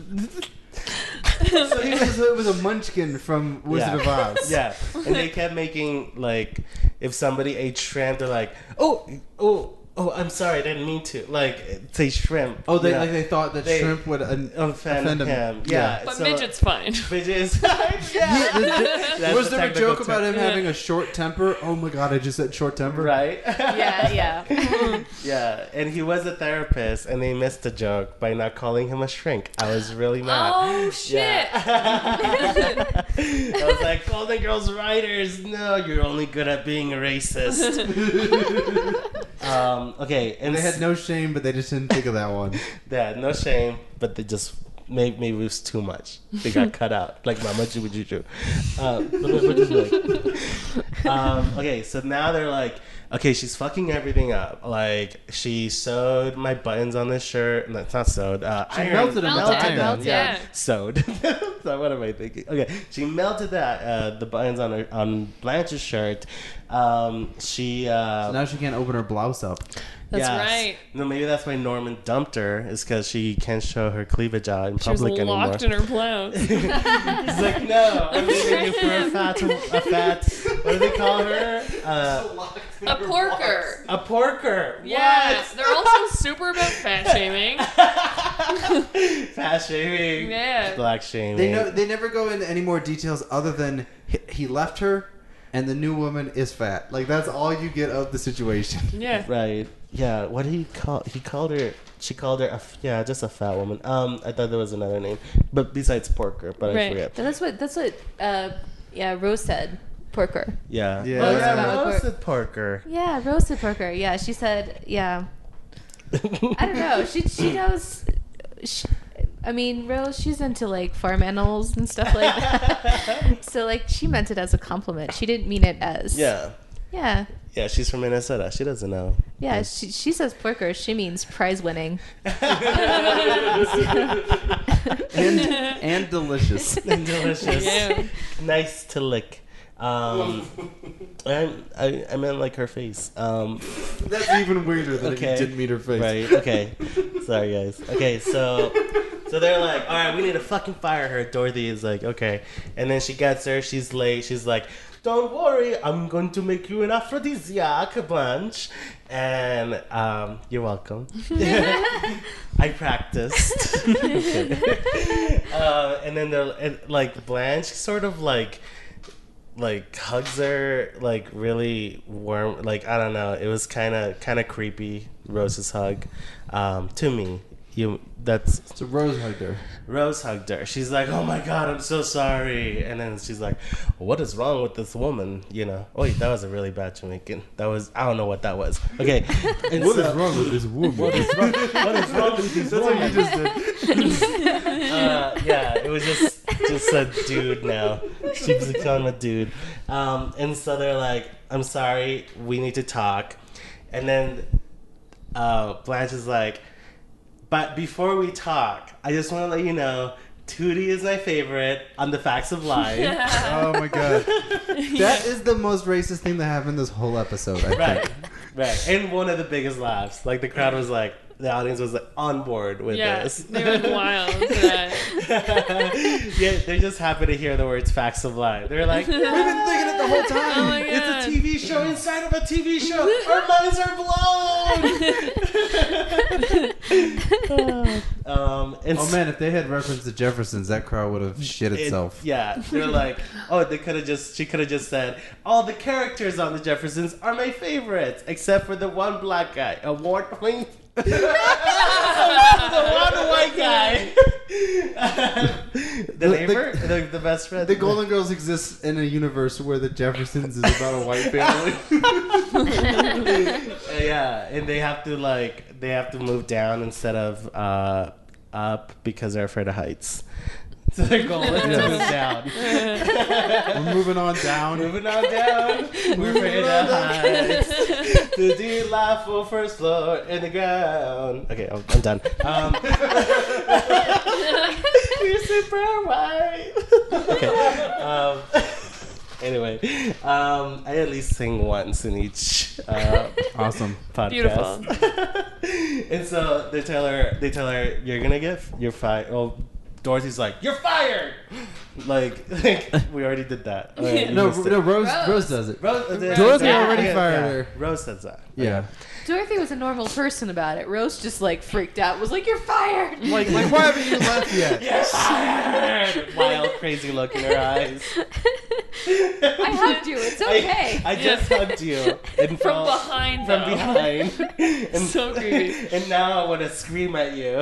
[SPEAKER 2] So he was, it was a munchkin from Wizard
[SPEAKER 1] Yeah.
[SPEAKER 2] of Oz.
[SPEAKER 1] Yeah, and they kept making like if somebody ate shrimp, they're like, oh, oh, oh, I'm sorry, I didn't mean to. Like say shrimp.
[SPEAKER 2] Oh, they
[SPEAKER 1] you know,
[SPEAKER 2] like they thought that
[SPEAKER 1] They-
[SPEAKER 2] shrimp would uh,
[SPEAKER 1] offend,
[SPEAKER 2] offend
[SPEAKER 1] him.
[SPEAKER 2] him.
[SPEAKER 1] Yeah,
[SPEAKER 4] But
[SPEAKER 1] so-
[SPEAKER 4] midget's fine.
[SPEAKER 1] Midgets.
[SPEAKER 2] Yeah, the- the-
[SPEAKER 1] That's
[SPEAKER 2] was
[SPEAKER 1] the
[SPEAKER 2] there a
[SPEAKER 1] technical
[SPEAKER 2] joke about
[SPEAKER 1] term.
[SPEAKER 2] him having a short temper? Oh my god, I just said short temper.
[SPEAKER 1] Right?
[SPEAKER 3] yeah, yeah.
[SPEAKER 1] Yeah, and he was a therapist, and they missed the joke by not calling him a shrink. I was really mad.
[SPEAKER 4] Oh shit!
[SPEAKER 1] Yeah. I was like, Golden Girls writers, no, you're only good at being a racist. um, okay, and
[SPEAKER 2] And they had no shame, but they just didn't think of that one.
[SPEAKER 1] yeah, no shame, but they just maybe maybe it was too much. They got cut out, like Mama Juju Juju. Uh, um, okay, so now they're like, okay, she's fucking everything up. Like she sewed my buttons on this shirt. No, it's not sewed. Uh,
[SPEAKER 2] She
[SPEAKER 1] ironed-
[SPEAKER 2] melted them
[SPEAKER 4] with
[SPEAKER 1] melted
[SPEAKER 4] iron.
[SPEAKER 1] them. Yeah,
[SPEAKER 4] Yeah.
[SPEAKER 1] sewed. So what am I thinking? Okay, she melted that uh, the buttons on her on Blanche's shirt. Um, she uh,
[SPEAKER 2] So now she can't open her blouse up.
[SPEAKER 4] That's
[SPEAKER 1] yes.
[SPEAKER 4] right.
[SPEAKER 1] No, maybe that's why Norman dumped her, is because she can't show her cleavage out in
[SPEAKER 4] She was
[SPEAKER 1] public anymore.
[SPEAKER 4] locked in her blouse.
[SPEAKER 1] He's like, no, I'm leaving you for a fat, a fat, what do they call her? Uh,
[SPEAKER 4] A porker.
[SPEAKER 1] a porker.
[SPEAKER 4] Yeah,
[SPEAKER 1] What?
[SPEAKER 4] they're also super about fat shaming.
[SPEAKER 1] Fat shaming.
[SPEAKER 4] Yeah.
[SPEAKER 1] Black shaming.
[SPEAKER 2] They know they never go into any more details other than he, he left her, and the new woman is fat. Like that's all you get of the situation.
[SPEAKER 4] Yeah.
[SPEAKER 1] Right. Yeah. What did he call? He called her. She called her. A, f- yeah, just a fat woman. Um, I thought there was another name, but besides porker, but I
[SPEAKER 4] Right.
[SPEAKER 1] forget.
[SPEAKER 3] That's what that's what uh yeah Rose said. Porker.
[SPEAKER 1] Yeah.
[SPEAKER 2] Yeah.
[SPEAKER 1] Oh,
[SPEAKER 2] That's
[SPEAKER 1] yeah,
[SPEAKER 3] about
[SPEAKER 1] roasted porker.
[SPEAKER 3] Yeah, roasted porker. Yeah, she said, yeah. I don't know. She she knows. She, I mean, Rose, she's into like farm animals and stuff like that. So like, she meant it as a compliment. She didn't mean it as.
[SPEAKER 1] Yeah.
[SPEAKER 3] Yeah.
[SPEAKER 1] Yeah, she's from Minnesota. She doesn't know.
[SPEAKER 3] Yeah. She she says porker. She means prize winning.
[SPEAKER 2] and and delicious.
[SPEAKER 1] And delicious.
[SPEAKER 4] Yeah.
[SPEAKER 1] Nice to lick. Um, I, I I meant like her face. Um,
[SPEAKER 2] That's even weirder than
[SPEAKER 1] Okay.
[SPEAKER 2] if you didn't meet her face.
[SPEAKER 1] right. Okay. Sorry, guys. Okay, so so they're like, all right, we need to fucking fire her. Dorothy is like, okay, and then she gets her. She's late. She's like, don't worry, I'm going to make you an aphrodisiac, Blanche. And um, you're welcome. I practiced. uh, and then they're and, like Blanche sort of like like hugs her like really warm, like I don't know, it was kind of kind of creepy. Rose's hug um, to me. You that's
[SPEAKER 2] So Rose hugged her.
[SPEAKER 1] Rose hugged her. She's like, "Oh my God, I'm so sorry." And then she's like, "What is wrong with this woman?" You know. Oh, wait, that was a really bad Jamaican. That was I don't know what that was. Okay. And
[SPEAKER 2] What
[SPEAKER 1] so-
[SPEAKER 2] is wrong with this woman?
[SPEAKER 1] What is wrong? What is wrong with this
[SPEAKER 2] That's what
[SPEAKER 1] woman?
[SPEAKER 2] you just did.
[SPEAKER 1] uh, yeah, it was just just a dude now. She's become a dude. Um, and so they're like, "I'm sorry, we need to talk." And then uh, Blanche is like, "But before we talk, I just want to let you know, Tootie is my favorite on the Facts of Life."
[SPEAKER 2] Oh my god. That is the most racist thing that happened this whole episode, I
[SPEAKER 1] Right,
[SPEAKER 2] think.
[SPEAKER 1] right. And one of the biggest laughs. Like the crowd was like, the audience was like on board with
[SPEAKER 4] Yeah,
[SPEAKER 1] this.
[SPEAKER 4] they went wild for that.
[SPEAKER 1] Yeah, they just happy to hear the words "Facts of Life." They're like,
[SPEAKER 2] We've been thinking it the whole
[SPEAKER 4] Oh
[SPEAKER 2] time.
[SPEAKER 4] my
[SPEAKER 1] "It's
[SPEAKER 4] God.
[SPEAKER 1] a T V show inside of a T V show. Our minds are blown." um, and
[SPEAKER 2] Oh man, if they had referenced the Jeffersons, that crowd would have shit
[SPEAKER 1] It-
[SPEAKER 2] itself.
[SPEAKER 1] yeah, they're like, oh, they could have just, she could have just said, all the characters on the Jeffersons are my favorites, except for the one black guy, award winning, the one white guy, the
[SPEAKER 2] The-
[SPEAKER 1] neighbor, the, the best friend.
[SPEAKER 2] The Golden Girls exist in a universe where the Jeffersons is about a white family.
[SPEAKER 1] Yeah, and they have to like, they have to move down instead of uh, up because they're afraid of heights. So their goal is to move down.
[SPEAKER 2] We're moving on down.
[SPEAKER 1] Moving on down. We're afraid of heights. The D life for first floor in the ground. Okay, I'm, I'm done. Um, we're super white. Okay. Um, anyway, um, I at least sing once in each uh,
[SPEAKER 2] Awesome.
[SPEAKER 1] podcast.
[SPEAKER 4] Beautiful.
[SPEAKER 1] And so they tell her, they tell her, you're gonna get, you're fired. Well, Dorothy's like, you're fired. Like, like we already did that. Oh, yeah, you
[SPEAKER 2] No,
[SPEAKER 1] missed it.
[SPEAKER 2] no, Rose,
[SPEAKER 3] Rose.
[SPEAKER 2] Rose does it.
[SPEAKER 1] Rose, uh,
[SPEAKER 2] Dorothy
[SPEAKER 1] yeah,
[SPEAKER 2] already
[SPEAKER 1] yeah,
[SPEAKER 2] fired
[SPEAKER 1] yeah.
[SPEAKER 2] her.
[SPEAKER 1] Rose says that.
[SPEAKER 2] Yeah.
[SPEAKER 3] Dorothy was a normal person about it. Rose just like freaked out. Was like, "You're fired."
[SPEAKER 2] Like, like, why haven't you left yet?
[SPEAKER 1] You're fired. Wild, crazy look in her eyes.
[SPEAKER 3] I hugged you. It's okay.
[SPEAKER 1] I, I just hugged you. And
[SPEAKER 4] From behind,
[SPEAKER 1] From
[SPEAKER 4] though.
[SPEAKER 1] behind. And,
[SPEAKER 4] So creepy.
[SPEAKER 1] And now I want to scream at you.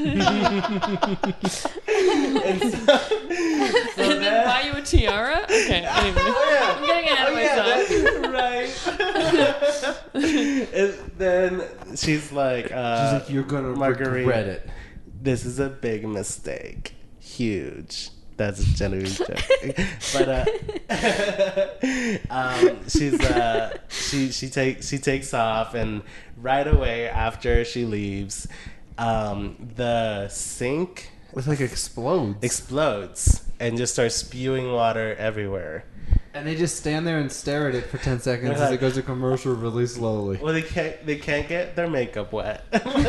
[SPEAKER 1] and so, so
[SPEAKER 4] And then buy you a tiara? Okay, anyway.
[SPEAKER 1] Oh, yeah.
[SPEAKER 4] I'm getting ahead
[SPEAKER 1] Oh,
[SPEAKER 4] of
[SPEAKER 1] yeah,
[SPEAKER 4] myself.
[SPEAKER 1] that's right. And then she's like, uh,
[SPEAKER 2] She's like, you're gonna
[SPEAKER 1] Marguerite,
[SPEAKER 2] regret it.
[SPEAKER 1] this is a big mistake. Huge. That's a Genevieve joke. But uh, um, she's uh, she she takes she takes off, and right away after she leaves, um, the sink
[SPEAKER 2] It's like explodes.
[SPEAKER 1] explodes and just starts spewing water everywhere.
[SPEAKER 2] And they just stand there and stare at it for ten seconds
[SPEAKER 1] They're
[SPEAKER 2] as
[SPEAKER 1] like-
[SPEAKER 2] it goes to commercial really slowly.
[SPEAKER 1] Well, they can't they can't get their makeup wet.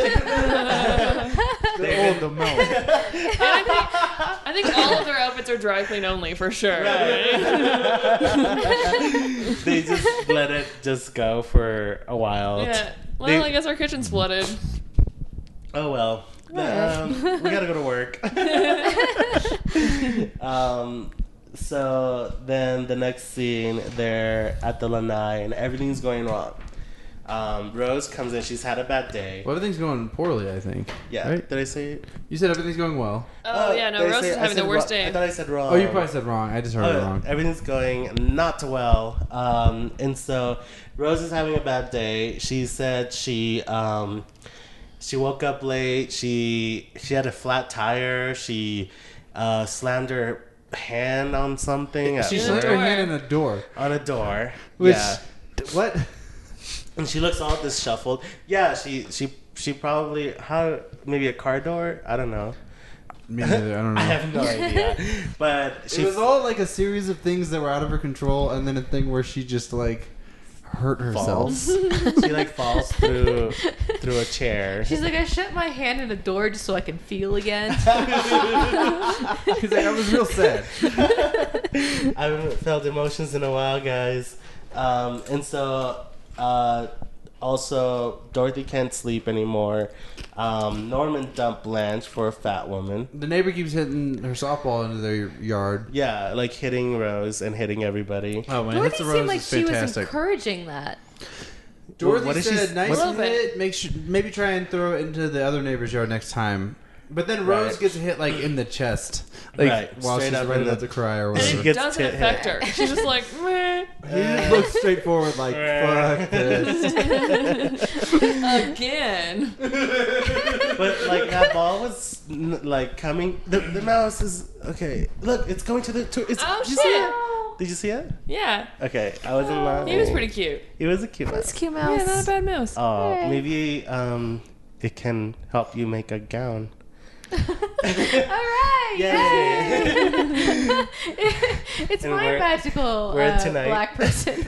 [SPEAKER 2] They're old to melt.
[SPEAKER 4] I think, I think all of their outfits are dry clean only for sure.
[SPEAKER 1] Right. They just let it just go for a while.
[SPEAKER 4] Yeah. Well,
[SPEAKER 1] They-
[SPEAKER 4] I guess our kitchen's flooded.
[SPEAKER 1] Oh well. Um, we gotta go to work. um, so then the next scene, they're at the lanai and everything's going wrong. Um, Rose comes in. She's had a bad day.
[SPEAKER 2] Well, everything's going poorly, I think.
[SPEAKER 1] Yeah.
[SPEAKER 2] Right?
[SPEAKER 1] Did I say it?
[SPEAKER 2] You said everything's going well.
[SPEAKER 4] Oh, yeah, no,
[SPEAKER 1] did I
[SPEAKER 4] Rose
[SPEAKER 1] say-
[SPEAKER 4] is
[SPEAKER 1] I
[SPEAKER 4] having the
[SPEAKER 1] said
[SPEAKER 4] worst
[SPEAKER 1] wro-
[SPEAKER 4] day.
[SPEAKER 1] I thought I said wrong.
[SPEAKER 2] Oh, you probably said wrong. I just heard it
[SPEAKER 1] Uh,
[SPEAKER 2] wrong.
[SPEAKER 1] Everything's going not well. Um, and so Rose is having a bad day. She said she um, she woke up late. She she had a flat tire. She uh, slammed her hand on something.
[SPEAKER 2] She
[SPEAKER 1] at
[SPEAKER 2] slammed
[SPEAKER 1] work,
[SPEAKER 2] her hand in a door.
[SPEAKER 1] on a door.
[SPEAKER 2] Which,
[SPEAKER 1] yeah.
[SPEAKER 2] what?
[SPEAKER 1] And she looks all disheveled. Yeah, she she she probably how maybe a car door. I don't know.
[SPEAKER 2] Me neither. I don't know.
[SPEAKER 1] I have no idea. But she
[SPEAKER 2] It was all like a series of things that were out of her control, and then a thing where she just like hurt herself.
[SPEAKER 1] falls. She like falls through through a chair.
[SPEAKER 3] She's like, I shut my hand in a door just so I can feel again.
[SPEAKER 2] He's like, I was real sad.
[SPEAKER 1] I haven't felt emotions in a while, guys. Um, and so, uh, also, Dorothy can't sleep anymore. Um, Norman dumped Blanche for a fat woman.
[SPEAKER 2] The neighbor keeps hitting her softball into their yard.
[SPEAKER 1] Yeah, like hitting Rose and hitting everybody.
[SPEAKER 2] Oh man,
[SPEAKER 3] Dorothy seemed like she was encouraging that.
[SPEAKER 2] Dorothy
[SPEAKER 1] What did she
[SPEAKER 2] said,
[SPEAKER 1] s-
[SPEAKER 2] "Nice
[SPEAKER 1] what-
[SPEAKER 4] A little
[SPEAKER 2] hit. Make sure, maybe try and throw it into the other neighbor's yard next time." But then Rose
[SPEAKER 1] Right.
[SPEAKER 2] gets hit like in the chest, like
[SPEAKER 1] Right,
[SPEAKER 2] while
[SPEAKER 1] straight
[SPEAKER 2] she's
[SPEAKER 1] up
[SPEAKER 2] right
[SPEAKER 1] in the-
[SPEAKER 2] about to cry or
[SPEAKER 4] And
[SPEAKER 2] whatever.
[SPEAKER 4] it
[SPEAKER 1] gets
[SPEAKER 4] doesn't
[SPEAKER 1] hit-
[SPEAKER 4] affect her. She's just like, meh.
[SPEAKER 2] He just looks straight forward like, "Fuck this."
[SPEAKER 4] Again.
[SPEAKER 1] But like that ball was n- like coming. The, the mouse is okay. Look, it's going to the. To, it's,
[SPEAKER 4] Oh,
[SPEAKER 1] did you see
[SPEAKER 4] shit.
[SPEAKER 1] it? Did you see it?
[SPEAKER 4] Yeah.
[SPEAKER 1] Okay, I wasn't lying.
[SPEAKER 4] He was pretty cute.
[SPEAKER 1] He was a cute mouse.
[SPEAKER 3] That's cute
[SPEAKER 4] Yeah,
[SPEAKER 3] mouse.
[SPEAKER 4] not a bad mouse.
[SPEAKER 1] Oh,
[SPEAKER 3] Yay.
[SPEAKER 1] maybe um, it can help you make a gown.
[SPEAKER 3] All right.
[SPEAKER 1] Yay.
[SPEAKER 3] Yay. It's
[SPEAKER 1] And
[SPEAKER 3] my
[SPEAKER 1] wear-
[SPEAKER 3] magical
[SPEAKER 1] wear it
[SPEAKER 3] uh,
[SPEAKER 1] tonight.
[SPEAKER 3] black person.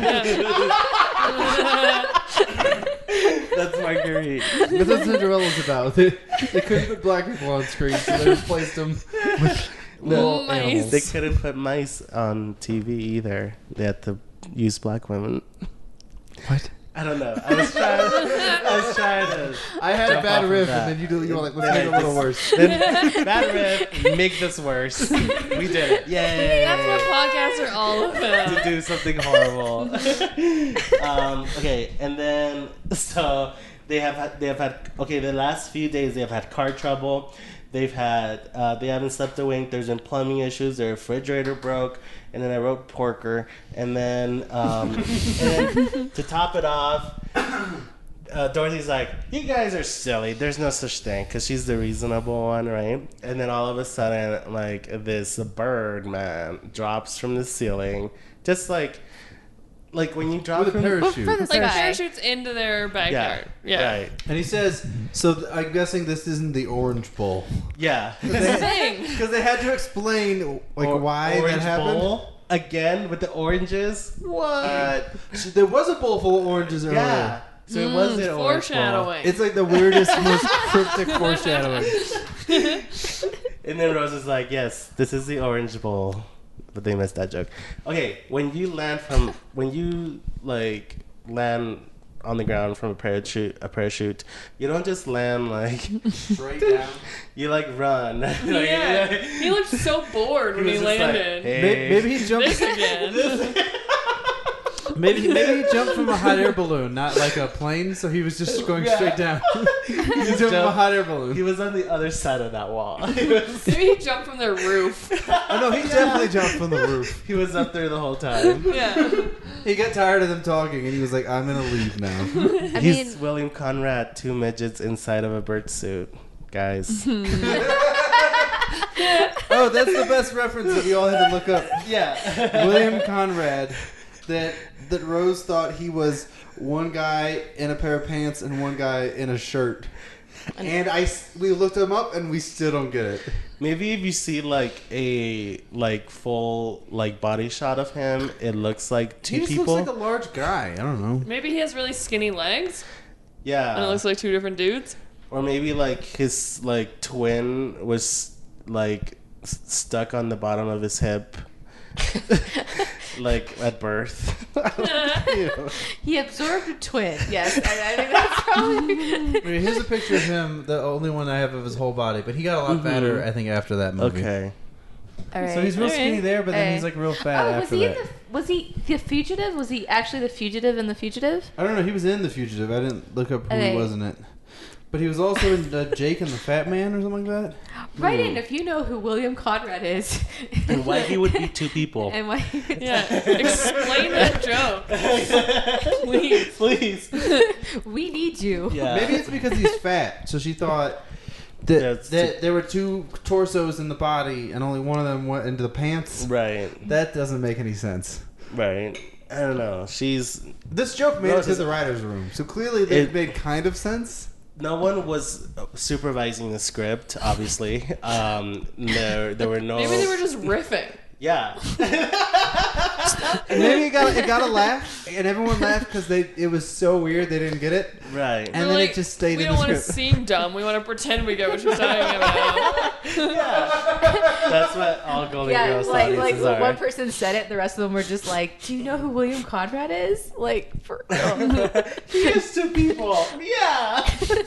[SPEAKER 1] That's Marguerite.
[SPEAKER 2] That's what Cinderella's about. They, they couldn't put black people on screen, so they replaced them with little
[SPEAKER 4] Mice.
[SPEAKER 2] animals.
[SPEAKER 1] They couldn't put mice on T V either. They had to use black women.
[SPEAKER 2] What?
[SPEAKER 1] I don't know. I was trying. I was trying to.
[SPEAKER 2] I had a
[SPEAKER 1] Jump
[SPEAKER 2] bad
[SPEAKER 1] off of
[SPEAKER 2] riff,
[SPEAKER 1] that.
[SPEAKER 2] and then you do. You were like, let's
[SPEAKER 1] Then
[SPEAKER 2] make it a
[SPEAKER 1] I
[SPEAKER 2] little
[SPEAKER 1] just-
[SPEAKER 2] worse.
[SPEAKER 1] Then, bad riff. Make this worse. We did it. Yay!
[SPEAKER 4] That's what podcasts are all
[SPEAKER 1] to
[SPEAKER 4] about.
[SPEAKER 1] do something horrible. um, okay, and then so they have had, they have had okay. The last few days they have had car trouble. They've had uh, they haven't slept a wink. There's been plumbing issues. Their refrigerator broke, and then I wrote Porker, and then um, and then to top it off. Uh, Dorothy's like, you guys are silly. There's no such thing, because she's the reasonable one, right? And then all of a sudden, like, this bird, man, drops from the ceiling. Just like, like when you drop
[SPEAKER 2] With a
[SPEAKER 1] from
[SPEAKER 2] parachute.
[SPEAKER 3] From the
[SPEAKER 4] Like
[SPEAKER 3] sky.
[SPEAKER 4] parachutes into their backyard. Yeah.
[SPEAKER 1] right.
[SPEAKER 2] And he says, so th- I'm guessing this isn't the Orange Bowl.
[SPEAKER 1] Yeah.
[SPEAKER 4] Thing.
[SPEAKER 2] Because they had to explain like
[SPEAKER 1] Or-
[SPEAKER 2] why
[SPEAKER 1] orange
[SPEAKER 2] that happened.
[SPEAKER 1] bowl again with the oranges. What?
[SPEAKER 2] So there was a bowl full of oranges earlier.
[SPEAKER 1] Yeah. So it was an orange bowl.
[SPEAKER 4] Foreshadowing.
[SPEAKER 2] It's like the weirdest, most cryptic foreshadowing.
[SPEAKER 1] And then Rose is like, yes, this is the orange bowl. But they missed that joke. Okay, when you land from, when you, like, land on the ground from a parachute, a parachute, you don't just land, like,
[SPEAKER 2] Straight down.
[SPEAKER 1] you, like, run. Like,
[SPEAKER 4] Yeah. He looked so bored when
[SPEAKER 1] was
[SPEAKER 4] he
[SPEAKER 1] just like,
[SPEAKER 4] landed.
[SPEAKER 1] hey.
[SPEAKER 2] Maybe, maybe he jumped.
[SPEAKER 4] This again.
[SPEAKER 2] Maybe maybe he jumped from a hot air balloon, not like a plane. So he was just going
[SPEAKER 1] Yeah.
[SPEAKER 2] straight down. he jumped from a
[SPEAKER 1] jumped-
[SPEAKER 2] hot air balloon.
[SPEAKER 1] He was on the other side of that wall. He was,
[SPEAKER 4] Maybe he jumped from the roof.
[SPEAKER 2] Oh no, he definitely jumped from the roof.
[SPEAKER 1] he was up there the whole time.
[SPEAKER 4] Yeah.
[SPEAKER 2] He got tired of them talking, and he was like, "I'm gonna leave now."
[SPEAKER 3] I
[SPEAKER 1] He's
[SPEAKER 3] mean,
[SPEAKER 1] William Conrad, two midgets inside of a bird suit. Guys.
[SPEAKER 2] Oh, that's the best reference that we all had to look up.
[SPEAKER 1] Yeah.
[SPEAKER 2] William Conrad. That that Rose thought he was one guy in a pair of pants and one guy in a shirt. And I s- we looked him up and we still don't get it.
[SPEAKER 1] Maybe if you see like a like full like body shot of him, it looks like two
[SPEAKER 2] He just
[SPEAKER 1] people.
[SPEAKER 2] looks like a large guy. I don't know.
[SPEAKER 4] Maybe he has really skinny legs
[SPEAKER 1] yeah.
[SPEAKER 4] and it looks like two different dudes.
[SPEAKER 1] Or maybe like his like twin was like s- stuck on the bottom of his hip. Like at birth. You know.
[SPEAKER 3] he absorbed a twin. Yes, I, I think that's probably.
[SPEAKER 2] I mean, here's a picture of him, the only one I have of his whole body, but he got a lot fatter, I think, after that movie.
[SPEAKER 1] Okay.
[SPEAKER 3] All right.
[SPEAKER 2] So he's real
[SPEAKER 4] All right.
[SPEAKER 2] skinny there, but then
[SPEAKER 3] All
[SPEAKER 2] he's
[SPEAKER 3] right.
[SPEAKER 2] like real fat
[SPEAKER 3] Oh, was
[SPEAKER 2] after
[SPEAKER 3] he
[SPEAKER 2] that.
[SPEAKER 3] in the? Was he the fugitive? Was he actually the fugitive in the fugitive?
[SPEAKER 2] I don't know. He was in The Fugitive. I didn't look up who
[SPEAKER 3] Okay.
[SPEAKER 2] he was in it. But he was also in uh, Jake and the Fat Man or something like that.
[SPEAKER 3] Write
[SPEAKER 1] Hmm.
[SPEAKER 3] in if you know who William Conrad is.
[SPEAKER 1] And why he would be two people.
[SPEAKER 3] And why? He would
[SPEAKER 4] Yeah, explain that joke, please.
[SPEAKER 1] Please.
[SPEAKER 3] we need you.
[SPEAKER 1] Yeah.
[SPEAKER 2] Maybe it's because he's fat. So she thought that,
[SPEAKER 1] That's
[SPEAKER 2] that
[SPEAKER 1] too-
[SPEAKER 2] there were two torsos in the body and only one of them went into the pants.
[SPEAKER 1] Right.
[SPEAKER 2] That doesn't make any sense.
[SPEAKER 1] Right. I don't know. She's
[SPEAKER 2] This joke made
[SPEAKER 1] No,
[SPEAKER 2] it to
[SPEAKER 1] it's-
[SPEAKER 2] the writer's room. So clearly they
[SPEAKER 1] It-
[SPEAKER 2] made kind of sense.
[SPEAKER 1] no one was supervising the script. Obviously, um, there there were no.
[SPEAKER 4] Maybe they were just riffing.
[SPEAKER 1] Yeah.
[SPEAKER 2] And maybe it got it got a laugh, and everyone laughed because they it was so weird they didn't get it.
[SPEAKER 1] Right.
[SPEAKER 2] And
[SPEAKER 4] We're
[SPEAKER 2] then it
[SPEAKER 4] like,
[SPEAKER 2] just stayed
[SPEAKER 4] we
[SPEAKER 2] in
[SPEAKER 4] don't
[SPEAKER 2] the
[SPEAKER 4] want to
[SPEAKER 2] script.
[SPEAKER 4] seem dumb. We want to pretend we get what you're talking about.
[SPEAKER 1] Yeah. That's what all Golden
[SPEAKER 3] Yeah,
[SPEAKER 1] Girls
[SPEAKER 3] like like
[SPEAKER 1] audiences are.
[SPEAKER 3] one person said it, the rest of them were just like, "Do you know who William Conrad is?" Like, for real.
[SPEAKER 1] He is two people. Yeah.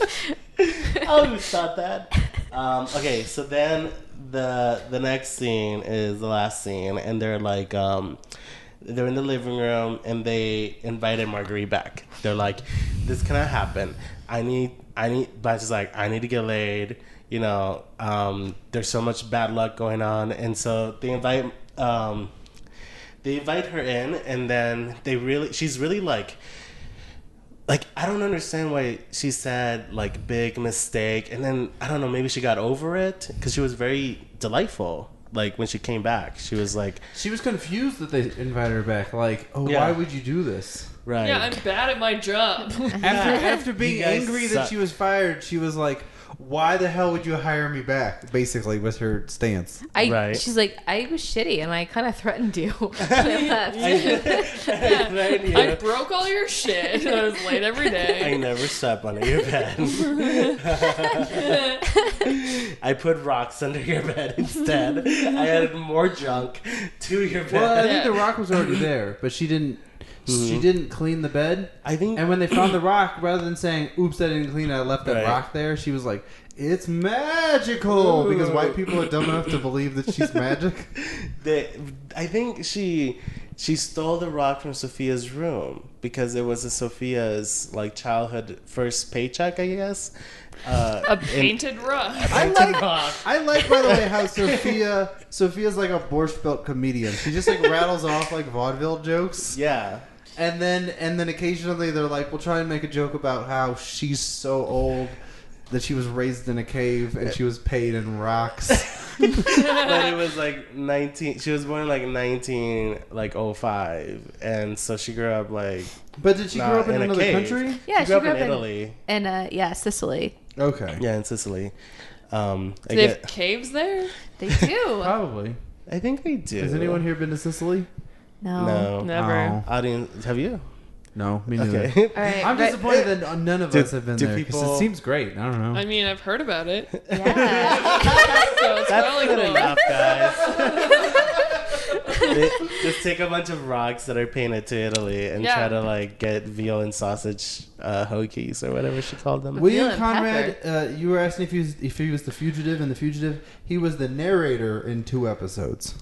[SPEAKER 1] I always thought that. Um, okay, so then the the next scene is the last scene, and they're like, um, they're in the living room, and they invited Marguerite back. They're like, this cannot happen. I need, I need. Blanche is like, I need to get laid. You know, um, there's so much bad luck going on, and so they invite, um, they invite her in, and then they really, she's really like. Like, I don't understand why she said, like, big mistake. And then, I don't know, maybe she got over it. Because she was very delightful. Like, when she came back, she was like,
[SPEAKER 2] She was confused that they invited her back. Like, oh,
[SPEAKER 1] Yeah.
[SPEAKER 2] why would you do this?
[SPEAKER 1] right.
[SPEAKER 4] Yeah, I'm bad at my job.
[SPEAKER 2] After after being
[SPEAKER 1] You guys
[SPEAKER 2] angry
[SPEAKER 1] suck.
[SPEAKER 2] that she was fired, she was like, "Why the hell would you hire me back?" Basically, was her stance.
[SPEAKER 3] I,
[SPEAKER 1] Right.
[SPEAKER 3] She's like, I was shitty and I kind of threatened you. I left.
[SPEAKER 1] I,
[SPEAKER 4] I broke all your shit. I was late every
[SPEAKER 1] I
[SPEAKER 4] day.
[SPEAKER 1] never slept under your bed. I put rocks under your bed instead. I added more junk to your bed.
[SPEAKER 2] Well, I think
[SPEAKER 4] Yeah.
[SPEAKER 2] the rock was already there, but she didn't. She didn't clean the bed.
[SPEAKER 1] I think.
[SPEAKER 2] And when they found the rock, rather than saying, "Oops, I didn't clean it, I left that
[SPEAKER 1] Right.
[SPEAKER 2] rock there," she was like, "It's magical," because white people are dumb enough to believe that she's magic.
[SPEAKER 1] the, I think she she stole the rock from Sophia's room because it was a Sophia's like childhood first paycheck, I guess. Uh,
[SPEAKER 4] A painted rock.
[SPEAKER 2] I like, I like, by the way, how Sophia Sophia's like a Borscht Belt comedian. She just like rattles off like vaudeville jokes.
[SPEAKER 1] yeah.
[SPEAKER 2] And then and then occasionally they're like, we'll try and make a joke about how she's so old that she was raised in a cave and she was paid in rocks.
[SPEAKER 1] But it was like nineteen. She was born like nineteen, like oh five, and so she grew up like.
[SPEAKER 2] But did she
[SPEAKER 1] Nah,
[SPEAKER 2] grow up in,
[SPEAKER 1] in a
[SPEAKER 2] another
[SPEAKER 1] cave.
[SPEAKER 2] country?
[SPEAKER 3] Yeah,
[SPEAKER 1] she
[SPEAKER 3] she
[SPEAKER 1] grew up
[SPEAKER 3] grew
[SPEAKER 1] in
[SPEAKER 3] up in-
[SPEAKER 1] Italy.
[SPEAKER 3] And uh, yeah, Sicily.
[SPEAKER 2] Okay.
[SPEAKER 1] Yeah, in Sicily. Um, I
[SPEAKER 4] Do they have
[SPEAKER 1] get.
[SPEAKER 4] caves there?
[SPEAKER 3] They do.
[SPEAKER 2] Probably.
[SPEAKER 1] I think they do.
[SPEAKER 2] Has anyone here been to Sicily?
[SPEAKER 3] no.
[SPEAKER 1] No.
[SPEAKER 4] Never.
[SPEAKER 2] Oh.
[SPEAKER 1] Audience, have you?
[SPEAKER 2] No, me neither.
[SPEAKER 1] Okay.
[SPEAKER 3] All right.
[SPEAKER 2] I'm
[SPEAKER 3] right.
[SPEAKER 2] disappointed that none of
[SPEAKER 1] Do-
[SPEAKER 2] us have been
[SPEAKER 1] do
[SPEAKER 2] there because
[SPEAKER 1] people-
[SPEAKER 2] it seems great. I don't know.
[SPEAKER 4] I mean, I've heard about it.
[SPEAKER 3] Yeah.
[SPEAKER 4] So it's
[SPEAKER 1] That's
[SPEAKER 4] probably
[SPEAKER 1] good
[SPEAKER 4] cool.
[SPEAKER 1] enough, guys. They just take a bunch of rocks that are painted to Italy and
[SPEAKER 4] Yeah.
[SPEAKER 1] try to like get veal and sausage uh, hoagies or whatever she called them.
[SPEAKER 2] William
[SPEAKER 3] and
[SPEAKER 2] Conrad, uh, you were asking if he was if he was the fugitive in The Fugitive. He was the narrator in two episodes,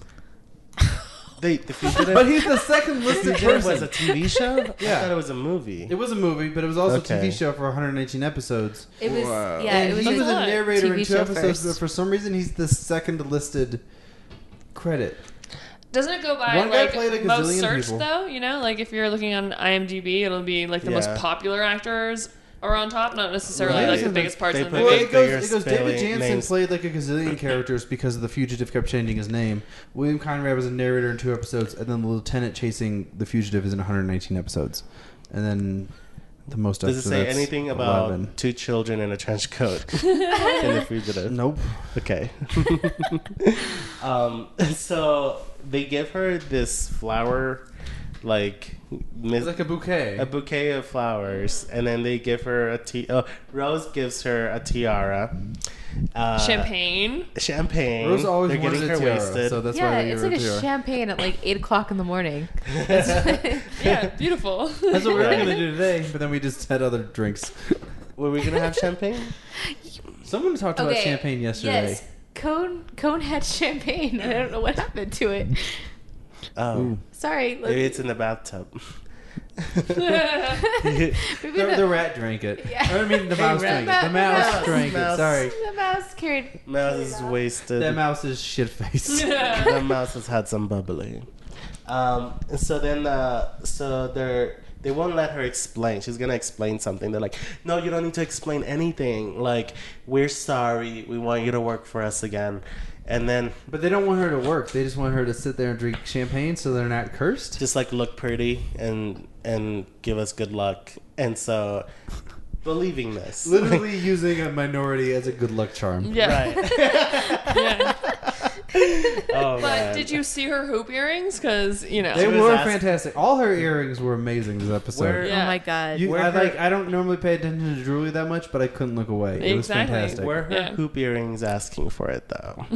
[SPEAKER 1] They, the Fugitive.
[SPEAKER 2] but he's the second listed
[SPEAKER 1] Fugitive was
[SPEAKER 2] person.
[SPEAKER 1] a T V show. I
[SPEAKER 2] Yeah.
[SPEAKER 1] thought it was a movie.
[SPEAKER 2] It was a movie, but it was also
[SPEAKER 1] Okay.
[SPEAKER 2] a T V show for one hundred eighteen episodes.
[SPEAKER 3] It was
[SPEAKER 1] Wow.
[SPEAKER 3] yeah.
[SPEAKER 2] and
[SPEAKER 3] It was
[SPEAKER 2] he
[SPEAKER 3] a
[SPEAKER 2] was a
[SPEAKER 4] fun
[SPEAKER 2] narrator
[SPEAKER 3] T V
[SPEAKER 2] in two
[SPEAKER 3] show
[SPEAKER 2] episodes,
[SPEAKER 3] first.
[SPEAKER 2] but for some reason he's the second listed credit.
[SPEAKER 4] Doesn't it go by
[SPEAKER 2] One guy
[SPEAKER 4] like
[SPEAKER 2] played a
[SPEAKER 4] most
[SPEAKER 2] gazillion
[SPEAKER 4] searched
[SPEAKER 2] people.
[SPEAKER 4] though? You know, like if you're looking on IMDb, it'll be like the most
[SPEAKER 1] Yeah.
[SPEAKER 4] popular actors are on top, not necessarily
[SPEAKER 2] Right.
[SPEAKER 4] like the
[SPEAKER 2] They
[SPEAKER 4] biggest parts
[SPEAKER 1] put
[SPEAKER 4] of the
[SPEAKER 1] Well,
[SPEAKER 2] Well,
[SPEAKER 4] movie.
[SPEAKER 2] it goes,
[SPEAKER 1] bigger
[SPEAKER 2] it goes David
[SPEAKER 1] spelling
[SPEAKER 2] Jansen
[SPEAKER 1] names.
[SPEAKER 2] played like a gazillion characters because the fugitive kept changing his name. William Conrad was a narrator in two episodes, and then the lieutenant chasing the fugitive is in one hundred nineteen episodes. And then the most
[SPEAKER 1] Does it
[SPEAKER 2] after
[SPEAKER 1] say
[SPEAKER 2] that's
[SPEAKER 1] anything about
[SPEAKER 2] eleven.
[SPEAKER 1] two children in a trench coat in the Fugitive?
[SPEAKER 2] Nope.
[SPEAKER 1] Okay. um, so they give her this flower, like
[SPEAKER 2] It's like a bouquet.
[SPEAKER 1] a bouquet of flowers, and then they give her a ti- oh, Rose gives her a tiara, uh,
[SPEAKER 4] Champagne.
[SPEAKER 1] champagne.
[SPEAKER 2] Rose always
[SPEAKER 1] They're
[SPEAKER 2] wanted
[SPEAKER 1] getting
[SPEAKER 2] a
[SPEAKER 1] her
[SPEAKER 2] tiara,
[SPEAKER 1] wasted.
[SPEAKER 2] so that's
[SPEAKER 3] yeah,
[SPEAKER 2] why they
[SPEAKER 3] it's
[SPEAKER 2] gave
[SPEAKER 3] like
[SPEAKER 2] her
[SPEAKER 3] a
[SPEAKER 2] a tiara.
[SPEAKER 3] champagne at like eight o'clock in the morning.
[SPEAKER 4] Yeah, beautiful.
[SPEAKER 2] That's what we were
[SPEAKER 1] Right.
[SPEAKER 2] gonna do today, but then we just had other drinks.
[SPEAKER 1] Were we gonna have champagne?
[SPEAKER 2] Someone talked about champagne yesterday.
[SPEAKER 3] Yes, cone cone had champagne. I don't know what happened to it.
[SPEAKER 1] Oh,
[SPEAKER 2] Ooh.
[SPEAKER 3] Sorry.
[SPEAKER 1] maybe it's in the bathtub.
[SPEAKER 3] Maybe
[SPEAKER 2] The,
[SPEAKER 3] the,
[SPEAKER 2] the rat drank it.
[SPEAKER 3] Yeah.
[SPEAKER 2] I mean, the
[SPEAKER 1] Hey,
[SPEAKER 2] mouse
[SPEAKER 1] rat-
[SPEAKER 2] drank it. The
[SPEAKER 3] the
[SPEAKER 2] mouse
[SPEAKER 3] mouse.
[SPEAKER 2] drank
[SPEAKER 1] Mouse.
[SPEAKER 2] it. Sorry.
[SPEAKER 3] the mouse carried.
[SPEAKER 1] Mouse is wasted.
[SPEAKER 2] That mouse is shit faced.
[SPEAKER 1] The mouse has had some bubbly. Um, and so then, uh, so they're they won't let her explain. She's gonna explain something. They're like, "No, you don't need to explain anything. Like, we're sorry. We want you to work for us again." And then
[SPEAKER 2] But they don't want her to work. They just want her to sit there and drink champagne so they're not cursed.
[SPEAKER 1] just like look pretty and and give us good luck. And so, believing this,
[SPEAKER 2] Literally using a minority as a good luck charm.
[SPEAKER 4] Yeah.
[SPEAKER 1] right?
[SPEAKER 4] Yeah.
[SPEAKER 1] Oh,
[SPEAKER 4] But
[SPEAKER 1] man.
[SPEAKER 4] did you see her hoop earrings? Because, you know.
[SPEAKER 2] They
[SPEAKER 1] was
[SPEAKER 2] were
[SPEAKER 1] asked-
[SPEAKER 2] fantastic. All her earrings were amazing this episode.
[SPEAKER 1] Where-
[SPEAKER 4] Yeah.
[SPEAKER 3] Oh my god.
[SPEAKER 2] You,
[SPEAKER 1] Were
[SPEAKER 2] I
[SPEAKER 1] her-
[SPEAKER 2] like. I don't normally pay attention to jewelry that much, but I couldn't look away. It was
[SPEAKER 4] Exactly.
[SPEAKER 2] fantastic.
[SPEAKER 1] Were her
[SPEAKER 4] Yeah.
[SPEAKER 1] hoop earrings asking for it though?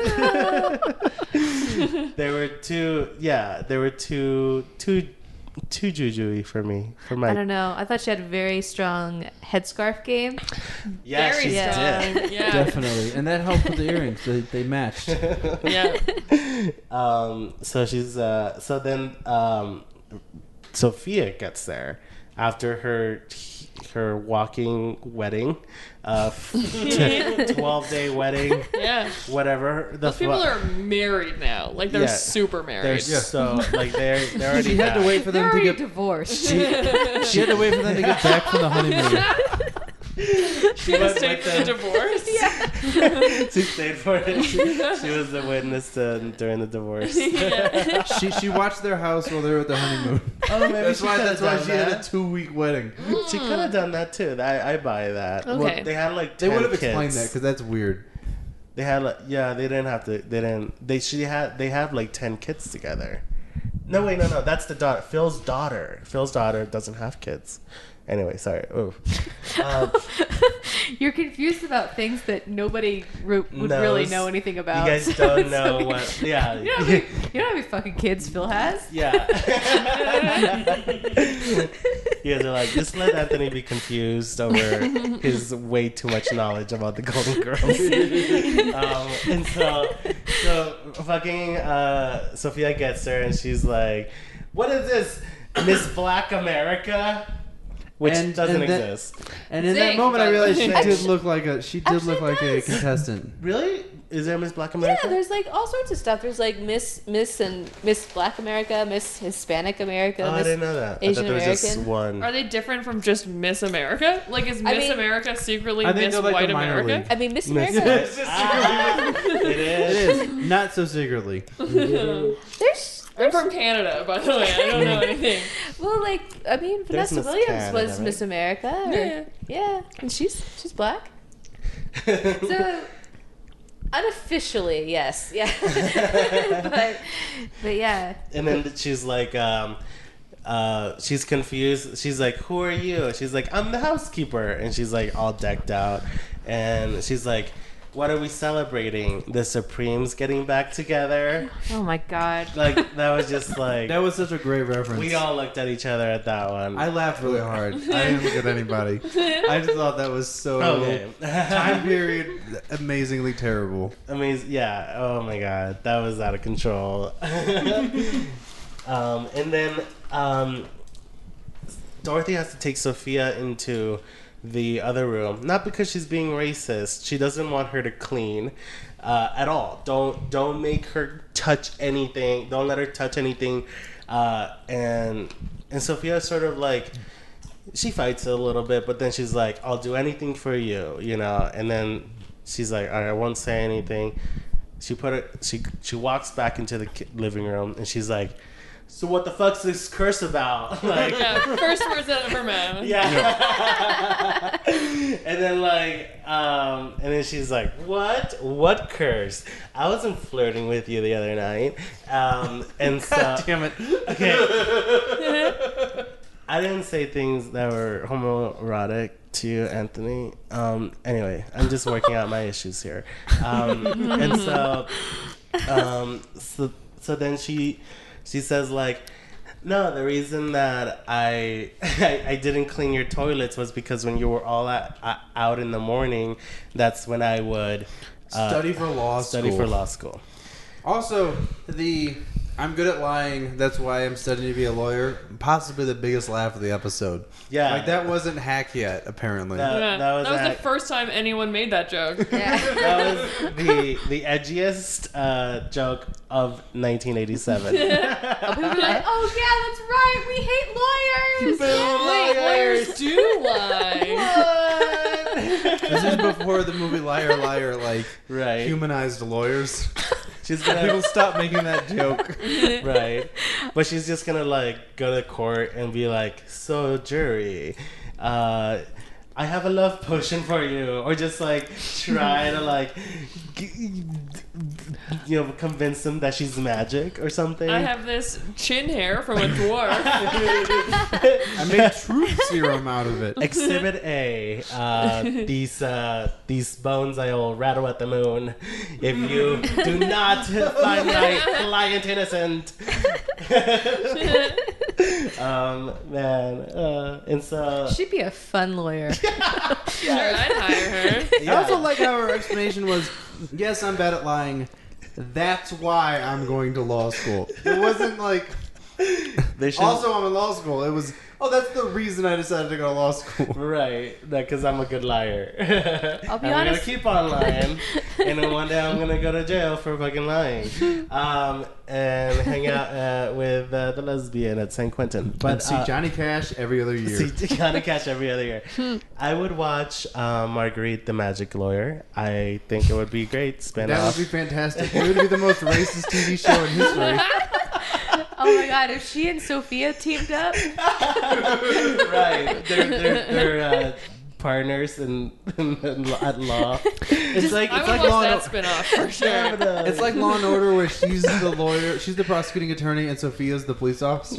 [SPEAKER 1] There were two. Yeah, there were two. Two. Too juju for me. For
[SPEAKER 3] I
[SPEAKER 1] my.
[SPEAKER 3] don't know. I thought she had a very strong headscarf game.
[SPEAKER 1] Yeah,
[SPEAKER 4] Very
[SPEAKER 1] she
[SPEAKER 3] strong.
[SPEAKER 1] did.
[SPEAKER 4] Yeah.
[SPEAKER 2] Definitely, and that helped with the earrings. They, they matched.
[SPEAKER 4] Yeah.
[SPEAKER 1] Um. So she's. Uh. So then. Um. Sophia gets there after her her walking wedding, uh, twelve day wedding,
[SPEAKER 4] Yeah.
[SPEAKER 1] whatever. The
[SPEAKER 4] Those people
[SPEAKER 1] fu-
[SPEAKER 4] are married now. Like, they're
[SPEAKER 1] Yeah.
[SPEAKER 4] super
[SPEAKER 1] They're
[SPEAKER 4] married.
[SPEAKER 1] so like they're they're already.
[SPEAKER 2] She had to
[SPEAKER 1] back.
[SPEAKER 2] wait for
[SPEAKER 3] They're
[SPEAKER 2] them to
[SPEAKER 3] already
[SPEAKER 2] get.
[SPEAKER 3] divorced.
[SPEAKER 2] She, she had to wait for them to get back from the honeymoon.
[SPEAKER 1] She went
[SPEAKER 4] Stay
[SPEAKER 1] with
[SPEAKER 4] for the
[SPEAKER 1] them.
[SPEAKER 4] divorce.
[SPEAKER 3] Yeah.
[SPEAKER 1] She stayed for it. She, she was the witness to, during the divorce.
[SPEAKER 4] Yeah.
[SPEAKER 2] She she watched their house while they were at the honeymoon.
[SPEAKER 1] Oh, maybe
[SPEAKER 2] That's
[SPEAKER 1] she
[SPEAKER 2] why.
[SPEAKER 1] could've
[SPEAKER 2] That's why
[SPEAKER 1] done
[SPEAKER 2] she had a
[SPEAKER 1] that.
[SPEAKER 2] two week wedding.
[SPEAKER 1] She could have done that too. I, I buy that.
[SPEAKER 4] Okay.
[SPEAKER 1] Well, they had like
[SPEAKER 2] They
[SPEAKER 1] ten
[SPEAKER 2] would have
[SPEAKER 1] kids.
[SPEAKER 2] explained that because that's weird.
[SPEAKER 1] They had like yeah. They didn't have to. They didn't. They she had. They have like ten kids together. No wait, no, no. That's the daughter. Phil's daughter. Phil's daughter doesn't have kids. Anyway, sorry. Oh. Um,
[SPEAKER 3] You're confused about things that nobody re- would
[SPEAKER 1] Knows.
[SPEAKER 3] really know anything about.
[SPEAKER 1] you guys
[SPEAKER 3] so
[SPEAKER 1] don't
[SPEAKER 3] it's
[SPEAKER 1] know
[SPEAKER 3] okay.
[SPEAKER 1] what. Yeah.
[SPEAKER 3] You don't, have any, you don't have any fucking kids Phil has.
[SPEAKER 1] Yeah. You guys are like, just let Anthony be confused over his way too much knowledge about the Golden Girls. um, and so, so fucking uh, Sophia gets her and she's like, what is this? Miss Black America? Which
[SPEAKER 2] And-
[SPEAKER 1] doesn't
[SPEAKER 2] and that-
[SPEAKER 1] exist.
[SPEAKER 2] And in that
[SPEAKER 4] Zing,
[SPEAKER 2] moment, I
[SPEAKER 4] by the
[SPEAKER 2] realized she
[SPEAKER 4] way.
[SPEAKER 2] did look like a. She did
[SPEAKER 3] Actually,
[SPEAKER 2] look like a
[SPEAKER 3] does.
[SPEAKER 2] contestant.
[SPEAKER 1] Really? Is there Miss Black
[SPEAKER 3] Yeah,
[SPEAKER 1] America?
[SPEAKER 3] there's like all sorts of stuff. There's like Miss Miss and Miss Black America, Miss Hispanic America,
[SPEAKER 1] Oh, I
[SPEAKER 3] Miss
[SPEAKER 1] didn't know that. I
[SPEAKER 3] Asian
[SPEAKER 1] thought there was just
[SPEAKER 3] American.
[SPEAKER 1] one.
[SPEAKER 4] Are they different from just Miss America? Like, is
[SPEAKER 3] I
[SPEAKER 4] Miss
[SPEAKER 3] mean-
[SPEAKER 4] America secretly
[SPEAKER 2] I think
[SPEAKER 4] Miss
[SPEAKER 2] they're like
[SPEAKER 4] White
[SPEAKER 2] the minor
[SPEAKER 4] America?
[SPEAKER 2] league.
[SPEAKER 3] I mean Miss
[SPEAKER 1] Miss-
[SPEAKER 3] America.
[SPEAKER 1] Ah, it
[SPEAKER 2] It
[SPEAKER 1] is.
[SPEAKER 2] is not so secretly.
[SPEAKER 3] There's
[SPEAKER 4] I'm from Canada, by the way. I don't know anything.
[SPEAKER 3] well, like I mean
[SPEAKER 1] There's
[SPEAKER 3] Vanessa
[SPEAKER 1] Miss
[SPEAKER 3] Williams
[SPEAKER 1] Canada,
[SPEAKER 3] was
[SPEAKER 1] right?
[SPEAKER 3] Miss America. or-
[SPEAKER 4] Yeah.
[SPEAKER 3] yeah, and she's she's black. So unofficially, yes, yeah. but but yeah,
[SPEAKER 1] And then she's like, um, uh, she's confused. She's like, "Who are you?" She's like, "I'm the housekeeper," and she's like all decked out. And she's like, "What are we celebrating? The Supremes getting back together?"
[SPEAKER 3] oh my god.
[SPEAKER 1] Like that was just like
[SPEAKER 2] That was such a great reference.
[SPEAKER 1] we all looked at each other at that one.
[SPEAKER 2] I laughed really hard. I didn't look at anybody. I just thought that was so
[SPEAKER 1] Okay.
[SPEAKER 2] time period amazingly terrible.
[SPEAKER 1] I mean, yeah. Oh my god, that was out of control. um, and then um, Dorothy has to take Sophia into the other room, not because she's being racist. She doesn't want her to clean uh, at all. Don't don't make her touch anything. Don't let her touch anything. Uh, and and Sophia sort of like. She fights a little bit, but then she's like, "I'll do anything for you," you know. And then she's like, "All right, I won't say anything." She put it. She she walks back into the ki- living room, and she's like, "So what the fuck's this curse about?" Like,
[SPEAKER 4] Yeah, first words out of her mouth.
[SPEAKER 1] yeah. And then like, um, and then she's like, "What? What curse? I wasn't flirting with you the other night." Um, and so,
[SPEAKER 2] God damn it.
[SPEAKER 1] okay. I didn't say things that were homoerotic to you, Anthony. Um, anyway, I'm just working out my issues here. Um, and so, um, so, so then she, she says like, no, the reason that I, I I didn't clean your toilets was because when you were all at, uh, out in the morning, that's when I would uh,
[SPEAKER 2] Study for law
[SPEAKER 1] study
[SPEAKER 2] school.
[SPEAKER 1] for law school.
[SPEAKER 2] Also, the I'm good at lying, that's why I'm studying to be a lawyer, possibly the biggest laugh of the episode.
[SPEAKER 1] Yeah.
[SPEAKER 2] Like, that wasn't hack yet, apparently.
[SPEAKER 1] No.
[SPEAKER 4] Yeah,
[SPEAKER 1] that was
[SPEAKER 4] the
[SPEAKER 1] at-
[SPEAKER 4] first time anyone made that joke.
[SPEAKER 3] Yeah.
[SPEAKER 1] That was the the edgiest uh, joke of nineteen eighty-seven.
[SPEAKER 3] People be like, oh yeah, that's right. We hate lawyers.
[SPEAKER 4] Wait, lawyers do lie.
[SPEAKER 2] This is before the movie Liar Liar, like,
[SPEAKER 1] Right.
[SPEAKER 2] humanized lawyers.
[SPEAKER 1] She's
[SPEAKER 2] People
[SPEAKER 1] gonna
[SPEAKER 2] stop making that joke.
[SPEAKER 1] right, but she's just gonna like go to court and be like, "So jury, uh, I have a love potion for you," or just like try to like, g- you know, convince them that she's magic or something.
[SPEAKER 4] I have this chin hair from a dwarf.
[SPEAKER 2] I made truth serum out of it.
[SPEAKER 1] Exhibit A. Uh, these uh, these bones I will rattle at the moon. If you do not find my client innocent. um, man, uh, and so
[SPEAKER 3] She'd be a fun lawyer.
[SPEAKER 4] Sure, I'd hire her.
[SPEAKER 2] I also like how her explanation was, yes, I'm bad at lying. That's why I'm going to law school. It wasn't like,
[SPEAKER 1] they should
[SPEAKER 2] also I'm in law school. It was, oh, that's the reason I decided to go to law school.
[SPEAKER 1] right, because I'm a good liar.
[SPEAKER 3] I'll be
[SPEAKER 1] and I'm
[SPEAKER 3] honest.
[SPEAKER 1] gonna keep on lying, and then one day I'm gonna go to jail for fucking lying, um, and hang out uh, with uh, the lesbian at San Quentin. But
[SPEAKER 2] But see
[SPEAKER 1] uh,
[SPEAKER 2] Johnny Cash every other year.
[SPEAKER 1] See, Johnny Cash every other year. I would watch uh, Marguerite the Magic Lawyer. I think it would be great. Spin
[SPEAKER 2] That
[SPEAKER 1] off.
[SPEAKER 2] would be fantastic. It would be the most racist T V show in history.
[SPEAKER 3] Oh my god, if she and Sophia teamed up,
[SPEAKER 1] Right. They're, they're, they're uh, partners in, in, at law. It's like,
[SPEAKER 4] I
[SPEAKER 1] it's
[SPEAKER 4] would
[SPEAKER 1] like
[SPEAKER 4] watch
[SPEAKER 1] Law
[SPEAKER 4] that
[SPEAKER 1] and
[SPEAKER 4] spin-off for sure.
[SPEAKER 1] Order.
[SPEAKER 2] It's like Law and Order where she's the lawyer, she's the prosecuting attorney, and Sophia's the police officer.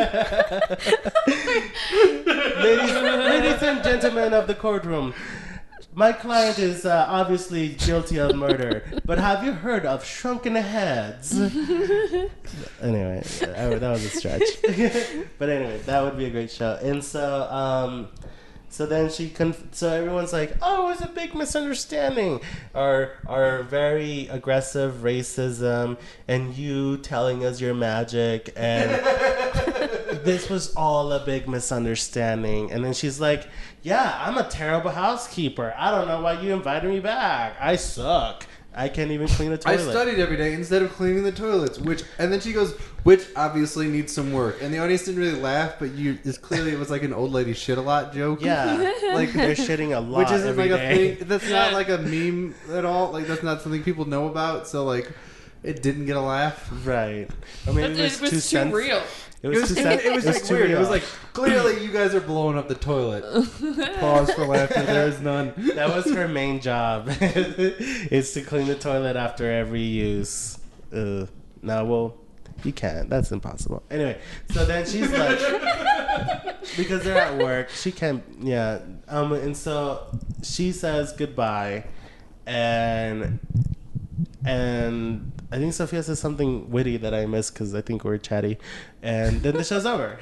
[SPEAKER 1] ladies, ladies and gentlemen of the courtroom. My client is uh, obviously guilty of murder, but have you heard of shrunken heads? Anyway, I, that was a stretch. But anyway, that would be a great show. And so, um, so then she, conf- so everyone's like, "Oh, it was a big misunderstanding," or or very aggressive racism, and you telling us you're magic, and this was all a big misunderstanding. And then she's like, "Yeah, I'm a terrible housekeeper. I don't know why you invited me back. I suck. I can't even clean a
[SPEAKER 2] I
[SPEAKER 1] toilet."
[SPEAKER 2] studied every day instead of cleaning the toilets, which, and then she goes, which obviously needs some work. And the audience didn't really laugh, but you, it's clearly it was like an old lady shit a lot joke.
[SPEAKER 1] Yeah, like they're shitting a lot
[SPEAKER 2] Which isn't
[SPEAKER 1] every
[SPEAKER 2] like
[SPEAKER 1] day.
[SPEAKER 2] a thing, that's not like a meme at all. Like, that's not something people know about, so like, it didn't get a laugh.
[SPEAKER 1] Right. I mean,
[SPEAKER 4] But
[SPEAKER 1] it was,
[SPEAKER 4] it was
[SPEAKER 1] too,
[SPEAKER 4] too
[SPEAKER 1] sense-
[SPEAKER 4] real.
[SPEAKER 1] It
[SPEAKER 2] It
[SPEAKER 1] was,
[SPEAKER 2] was,
[SPEAKER 1] too
[SPEAKER 2] it,
[SPEAKER 1] sen-
[SPEAKER 2] it was like
[SPEAKER 1] too
[SPEAKER 2] weird. It was
[SPEAKER 1] real.
[SPEAKER 2] like, clearly you guys are blowing up the toilet. Pause for laughter. There is none.
[SPEAKER 1] That was her main job, is to clean the toilet after every use. Uh, no, well, you can't. That's impossible. Anyway, so then she's like, because they're at work, she can't. Yeah. Um. And so she says goodbye, and and I think Sophia says something witty that I missed because I think we're chatty, and then the show's over.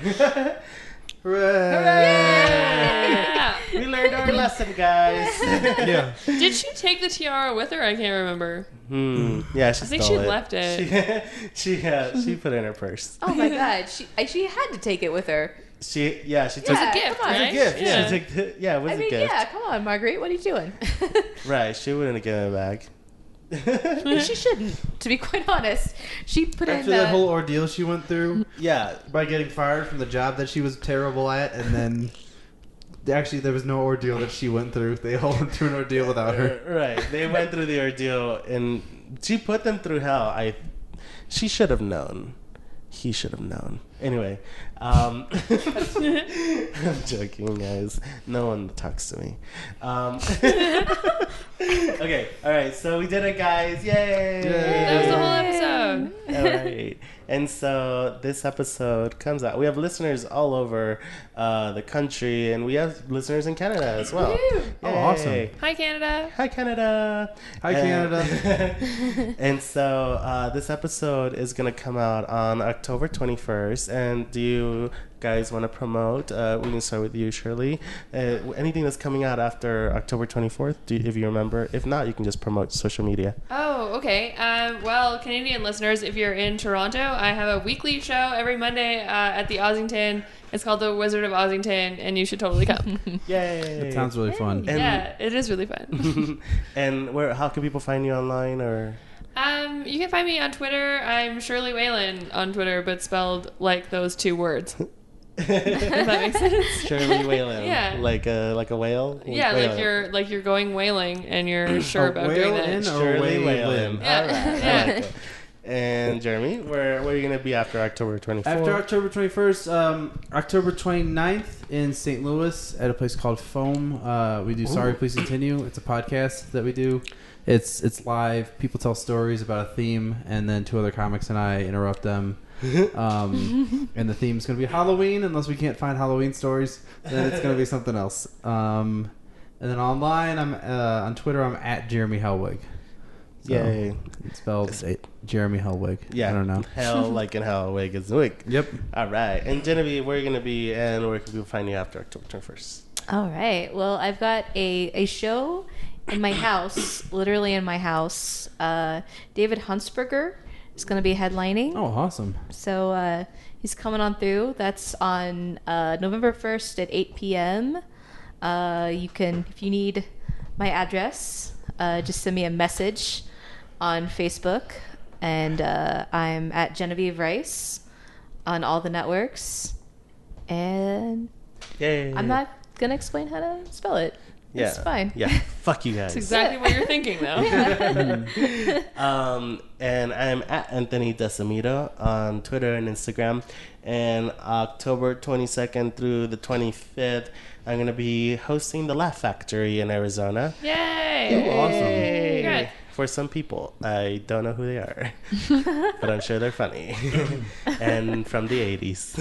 [SPEAKER 4] Yeah.
[SPEAKER 1] We learned our lesson, guys.
[SPEAKER 2] Yeah.
[SPEAKER 4] Did she take the tiara with her? I can't remember.
[SPEAKER 1] Hmm. Yeah, she
[SPEAKER 4] I think
[SPEAKER 1] stole
[SPEAKER 4] she
[SPEAKER 1] it.
[SPEAKER 4] left it.
[SPEAKER 1] She, she, uh, she put it in her purse.
[SPEAKER 3] oh my god, she I- she had to take it with her.
[SPEAKER 1] She, yeah, she took
[SPEAKER 3] Yeah,
[SPEAKER 4] It's a gift,
[SPEAKER 3] come on.
[SPEAKER 4] right?
[SPEAKER 1] It's a gift.
[SPEAKER 4] Yeah.
[SPEAKER 1] She took the, yeah, it was
[SPEAKER 3] I
[SPEAKER 1] a
[SPEAKER 3] mean,
[SPEAKER 1] gift.
[SPEAKER 3] yeah, come on, Marguerite, what are you doing?
[SPEAKER 1] Right, she wouldn't have given it back.
[SPEAKER 3] She shouldn't, to be quite honest. She put
[SPEAKER 2] After
[SPEAKER 3] in
[SPEAKER 2] that
[SPEAKER 3] uh,
[SPEAKER 2] whole ordeal she went through
[SPEAKER 1] Yeah,
[SPEAKER 2] by getting fired from the job that she was terrible at, and then actually there was no ordeal that she went through. They all went through an ordeal without her.
[SPEAKER 1] right. They went through the ordeal, and she put them through hell. I, she should have known. He should have known. Anyway, um, I'm joking, guys. No one talks to me. Um, okay, all right. So we did it, guys. Yay!
[SPEAKER 4] That was the whole episode.
[SPEAKER 1] All right. And so this episode comes out. We have listeners all over uh, the country, and we have listeners in Canada as well.
[SPEAKER 4] Woo.
[SPEAKER 2] Oh, awesome.
[SPEAKER 1] Yay.
[SPEAKER 4] Hi, Canada.
[SPEAKER 1] Hi, Canada.
[SPEAKER 2] Hi,
[SPEAKER 1] And-
[SPEAKER 2] Canada.
[SPEAKER 1] and so uh, this episode is going to come out on October twenty-first. And do you guys want to promote, uh, we can start with you, Shirley. Uh, anything that's coming out after October twenty-fourth, do you, if you remember. If not, you can just promote social media.
[SPEAKER 4] Oh, okay. Um, well, Canadian listeners, if you're in Toronto, I have a weekly show every Monday uh, at the Ossington. It's called The Wizard of Ossington, and you should totally come.
[SPEAKER 1] Yay!
[SPEAKER 2] It sounds really fun.
[SPEAKER 1] And-
[SPEAKER 4] Yeah, it is really fun.
[SPEAKER 1] And where? How can people find you online? Or
[SPEAKER 4] Um, you can find me on Twitter. I'm Shirley Whalen on Twitter, but spelled like those two words. If that makes sense.
[SPEAKER 1] Shirley Whalen.
[SPEAKER 4] Yeah.
[SPEAKER 1] Like a like a whale.
[SPEAKER 4] Yeah,
[SPEAKER 1] Whalen.
[SPEAKER 4] like you're like you're going whaling and you're sure
[SPEAKER 2] A
[SPEAKER 4] about doing
[SPEAKER 2] whale in
[SPEAKER 4] that.
[SPEAKER 2] or
[SPEAKER 1] Shirley
[SPEAKER 2] Whalen?
[SPEAKER 1] Whalen.
[SPEAKER 4] Yeah.
[SPEAKER 1] All right. I
[SPEAKER 4] Yeah.
[SPEAKER 1] like it. And Jeremy, where where are you gonna be after October twenty-fourth?
[SPEAKER 2] After October twenty-first, um, October twenty-ninth in Saint Louis at a place called Foam. Uh, we do Sorry
[SPEAKER 1] Ooh.
[SPEAKER 2] Please Continue. It's a podcast that we do. It's it's live. People tell stories about a theme, and then two other comics and I interrupt them. Um, and the theme's going to be Halloween, unless we can't find Halloween stories. Then it's going to be something else. Um, and then online, I'm uh, on Twitter. I'm at Jeremy Hellwig. So
[SPEAKER 1] Yay.
[SPEAKER 2] It's spelled Jeremy Hellwig.
[SPEAKER 1] Yeah.
[SPEAKER 2] I don't know.
[SPEAKER 1] Hell like in hell, wig is wig.
[SPEAKER 2] Yep.
[SPEAKER 1] All right. And Genevieve, where are you gonna be, and where can people find you after October twenty-first?
[SPEAKER 3] All right. Well, I've got a, a show in my house, literally in my house. Uh, David Huntsberger is going to be headlining.
[SPEAKER 2] Oh, awesome.
[SPEAKER 3] So uh, he's coming on through. That's on uh, November first at eight p.m. Uh, you can, if you need my address, uh, just send me a message on Facebook. And uh, I'm at Genevieve Rice on all the networks. And
[SPEAKER 1] Yay.
[SPEAKER 3] I'm not going to explain how to spell it.
[SPEAKER 1] Yeah.
[SPEAKER 3] It's fine.
[SPEAKER 1] Yeah. Fuck you guys.
[SPEAKER 4] That's exactly what you're thinking, though.
[SPEAKER 1] Um, and I'm at Anthony Decimito on Twitter and Instagram. And October twenty-second through the twenty-fifth, I'm going to be hosting the Laugh Factory in Arizona.
[SPEAKER 4] Yay!
[SPEAKER 2] Oh, awesome.
[SPEAKER 1] Yay.
[SPEAKER 4] Good.
[SPEAKER 1] For some people. I don't know who they are. But I'm sure they're funny. And from the eighties.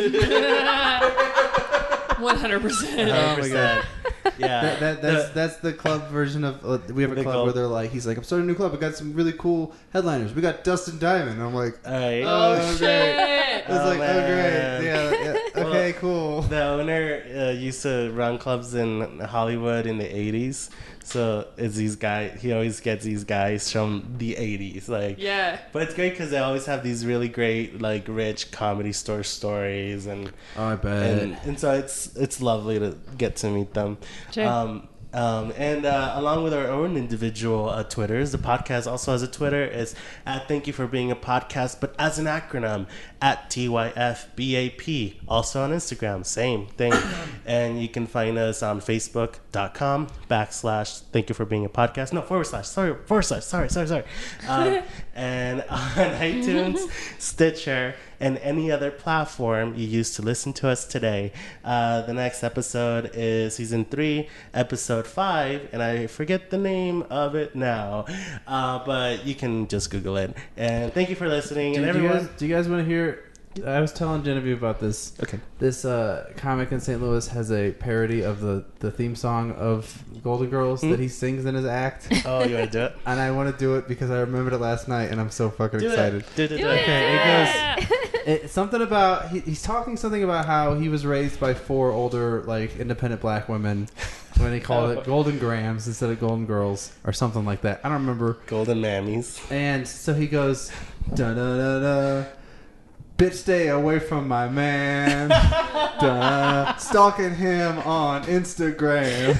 [SPEAKER 4] one hundred percent.
[SPEAKER 2] Oh my God.
[SPEAKER 1] Yeah.
[SPEAKER 2] That, that, that's
[SPEAKER 1] The-
[SPEAKER 2] that's the club version of. Uh, we have a
[SPEAKER 1] They
[SPEAKER 2] club
[SPEAKER 1] call-
[SPEAKER 2] where they're like, he's like, I'm starting a new club. We got some really cool headliners. We got Dustin Diamond. I'm like,
[SPEAKER 1] all right.
[SPEAKER 4] Oh,
[SPEAKER 2] Oh,
[SPEAKER 4] shit!
[SPEAKER 2] great. I was
[SPEAKER 1] Oh,
[SPEAKER 2] like,
[SPEAKER 1] man.
[SPEAKER 2] oh great, yeah, yeah. okay,
[SPEAKER 1] Well,
[SPEAKER 2] cool.
[SPEAKER 1] The owner uh, used to run clubs in Hollywood in the eighties. So it's these guys. He always gets these guys from the eighties, like.
[SPEAKER 4] Yeah.
[SPEAKER 1] But it's great because they always have these really great, like, rich comedy store stories, and
[SPEAKER 2] Oh, I bet.
[SPEAKER 1] and, and so it's it's lovely to get to meet them.
[SPEAKER 4] Sure.
[SPEAKER 1] Um, um, and uh, along with our own individual uh, Twitters, the podcast also has a Twitter. It's at Thank You for Being a Podcast, but as an acronym, at T Y F B A P. Also on Instagram, same thing. And you can find us on Facebook.com backslash Thank You for Being a Podcast. No, forward slash, sorry, forward slash, sorry, sorry, sorry. Um, and on iTunes, Stitcher, and any other platform you use to listen to us today. Uh, the next episode is season three, episode five, and I forget the name of it now, uh, but you can just Google it. And thank you for listening,
[SPEAKER 2] Do,
[SPEAKER 1] and
[SPEAKER 2] do you
[SPEAKER 1] everyone.
[SPEAKER 2] guys, do you guys want to hear? I was telling Genevieve about this.
[SPEAKER 1] Okay.
[SPEAKER 2] This uh, comic in Saint Louis has a parody of the, the theme song of Golden Girls
[SPEAKER 1] Hmm?
[SPEAKER 2] that he sings in his act.
[SPEAKER 1] Oh, you want to do it?
[SPEAKER 2] And I want to do it because I remembered it last night and I'm so fucking
[SPEAKER 1] Do
[SPEAKER 2] excited.
[SPEAKER 1] it. Do, do, do,
[SPEAKER 4] Do
[SPEAKER 1] it.
[SPEAKER 4] it.
[SPEAKER 2] Okay, it
[SPEAKER 4] Yeah.
[SPEAKER 2] goes. It, something about he, he's talking something about how he was raised by four older like independent black women when he called it Golden Grams instead of Golden Girls or something like that. I don't remember.
[SPEAKER 1] Golden Mammies.
[SPEAKER 2] And so he goes da da da da. Bitch, stay away from my man. da, stalking him on Instagram.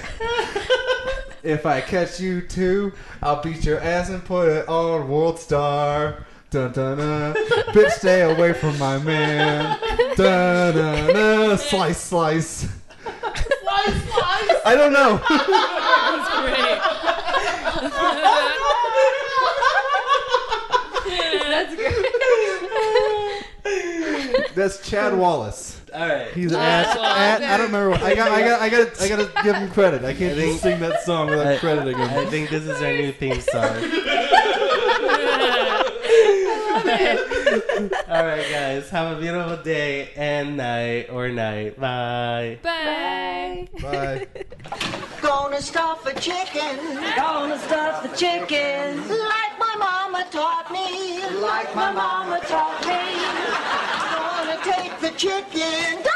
[SPEAKER 2] If I catch you too, I'll beat your ass and put it on World Star. Dun, dun, dun. Bitch, stay away from my man. Dun, dun, dun. Slice, slice.
[SPEAKER 4] Slice, slice.
[SPEAKER 2] I don't know.
[SPEAKER 4] That's great.
[SPEAKER 3] That's great.
[SPEAKER 2] That's Chad Wallace.
[SPEAKER 1] All right.
[SPEAKER 2] He's an
[SPEAKER 4] Chad
[SPEAKER 2] at,
[SPEAKER 4] Wallace.
[SPEAKER 2] at, I don't remember. What, I got. I got. I got. I got to give him credit. I can't
[SPEAKER 1] I think-
[SPEAKER 2] just sing that song without
[SPEAKER 1] I-
[SPEAKER 2] crediting him.
[SPEAKER 1] I think this is our new theme song. All right, guys. Have a beautiful day and night or night. Bye.
[SPEAKER 4] Bye.
[SPEAKER 2] Bye.
[SPEAKER 5] Gonna stuff a chicken,
[SPEAKER 6] Gonna stuff the chicken
[SPEAKER 5] like my mama taught me,
[SPEAKER 6] like my mama taught me.
[SPEAKER 5] Gonna take the chicken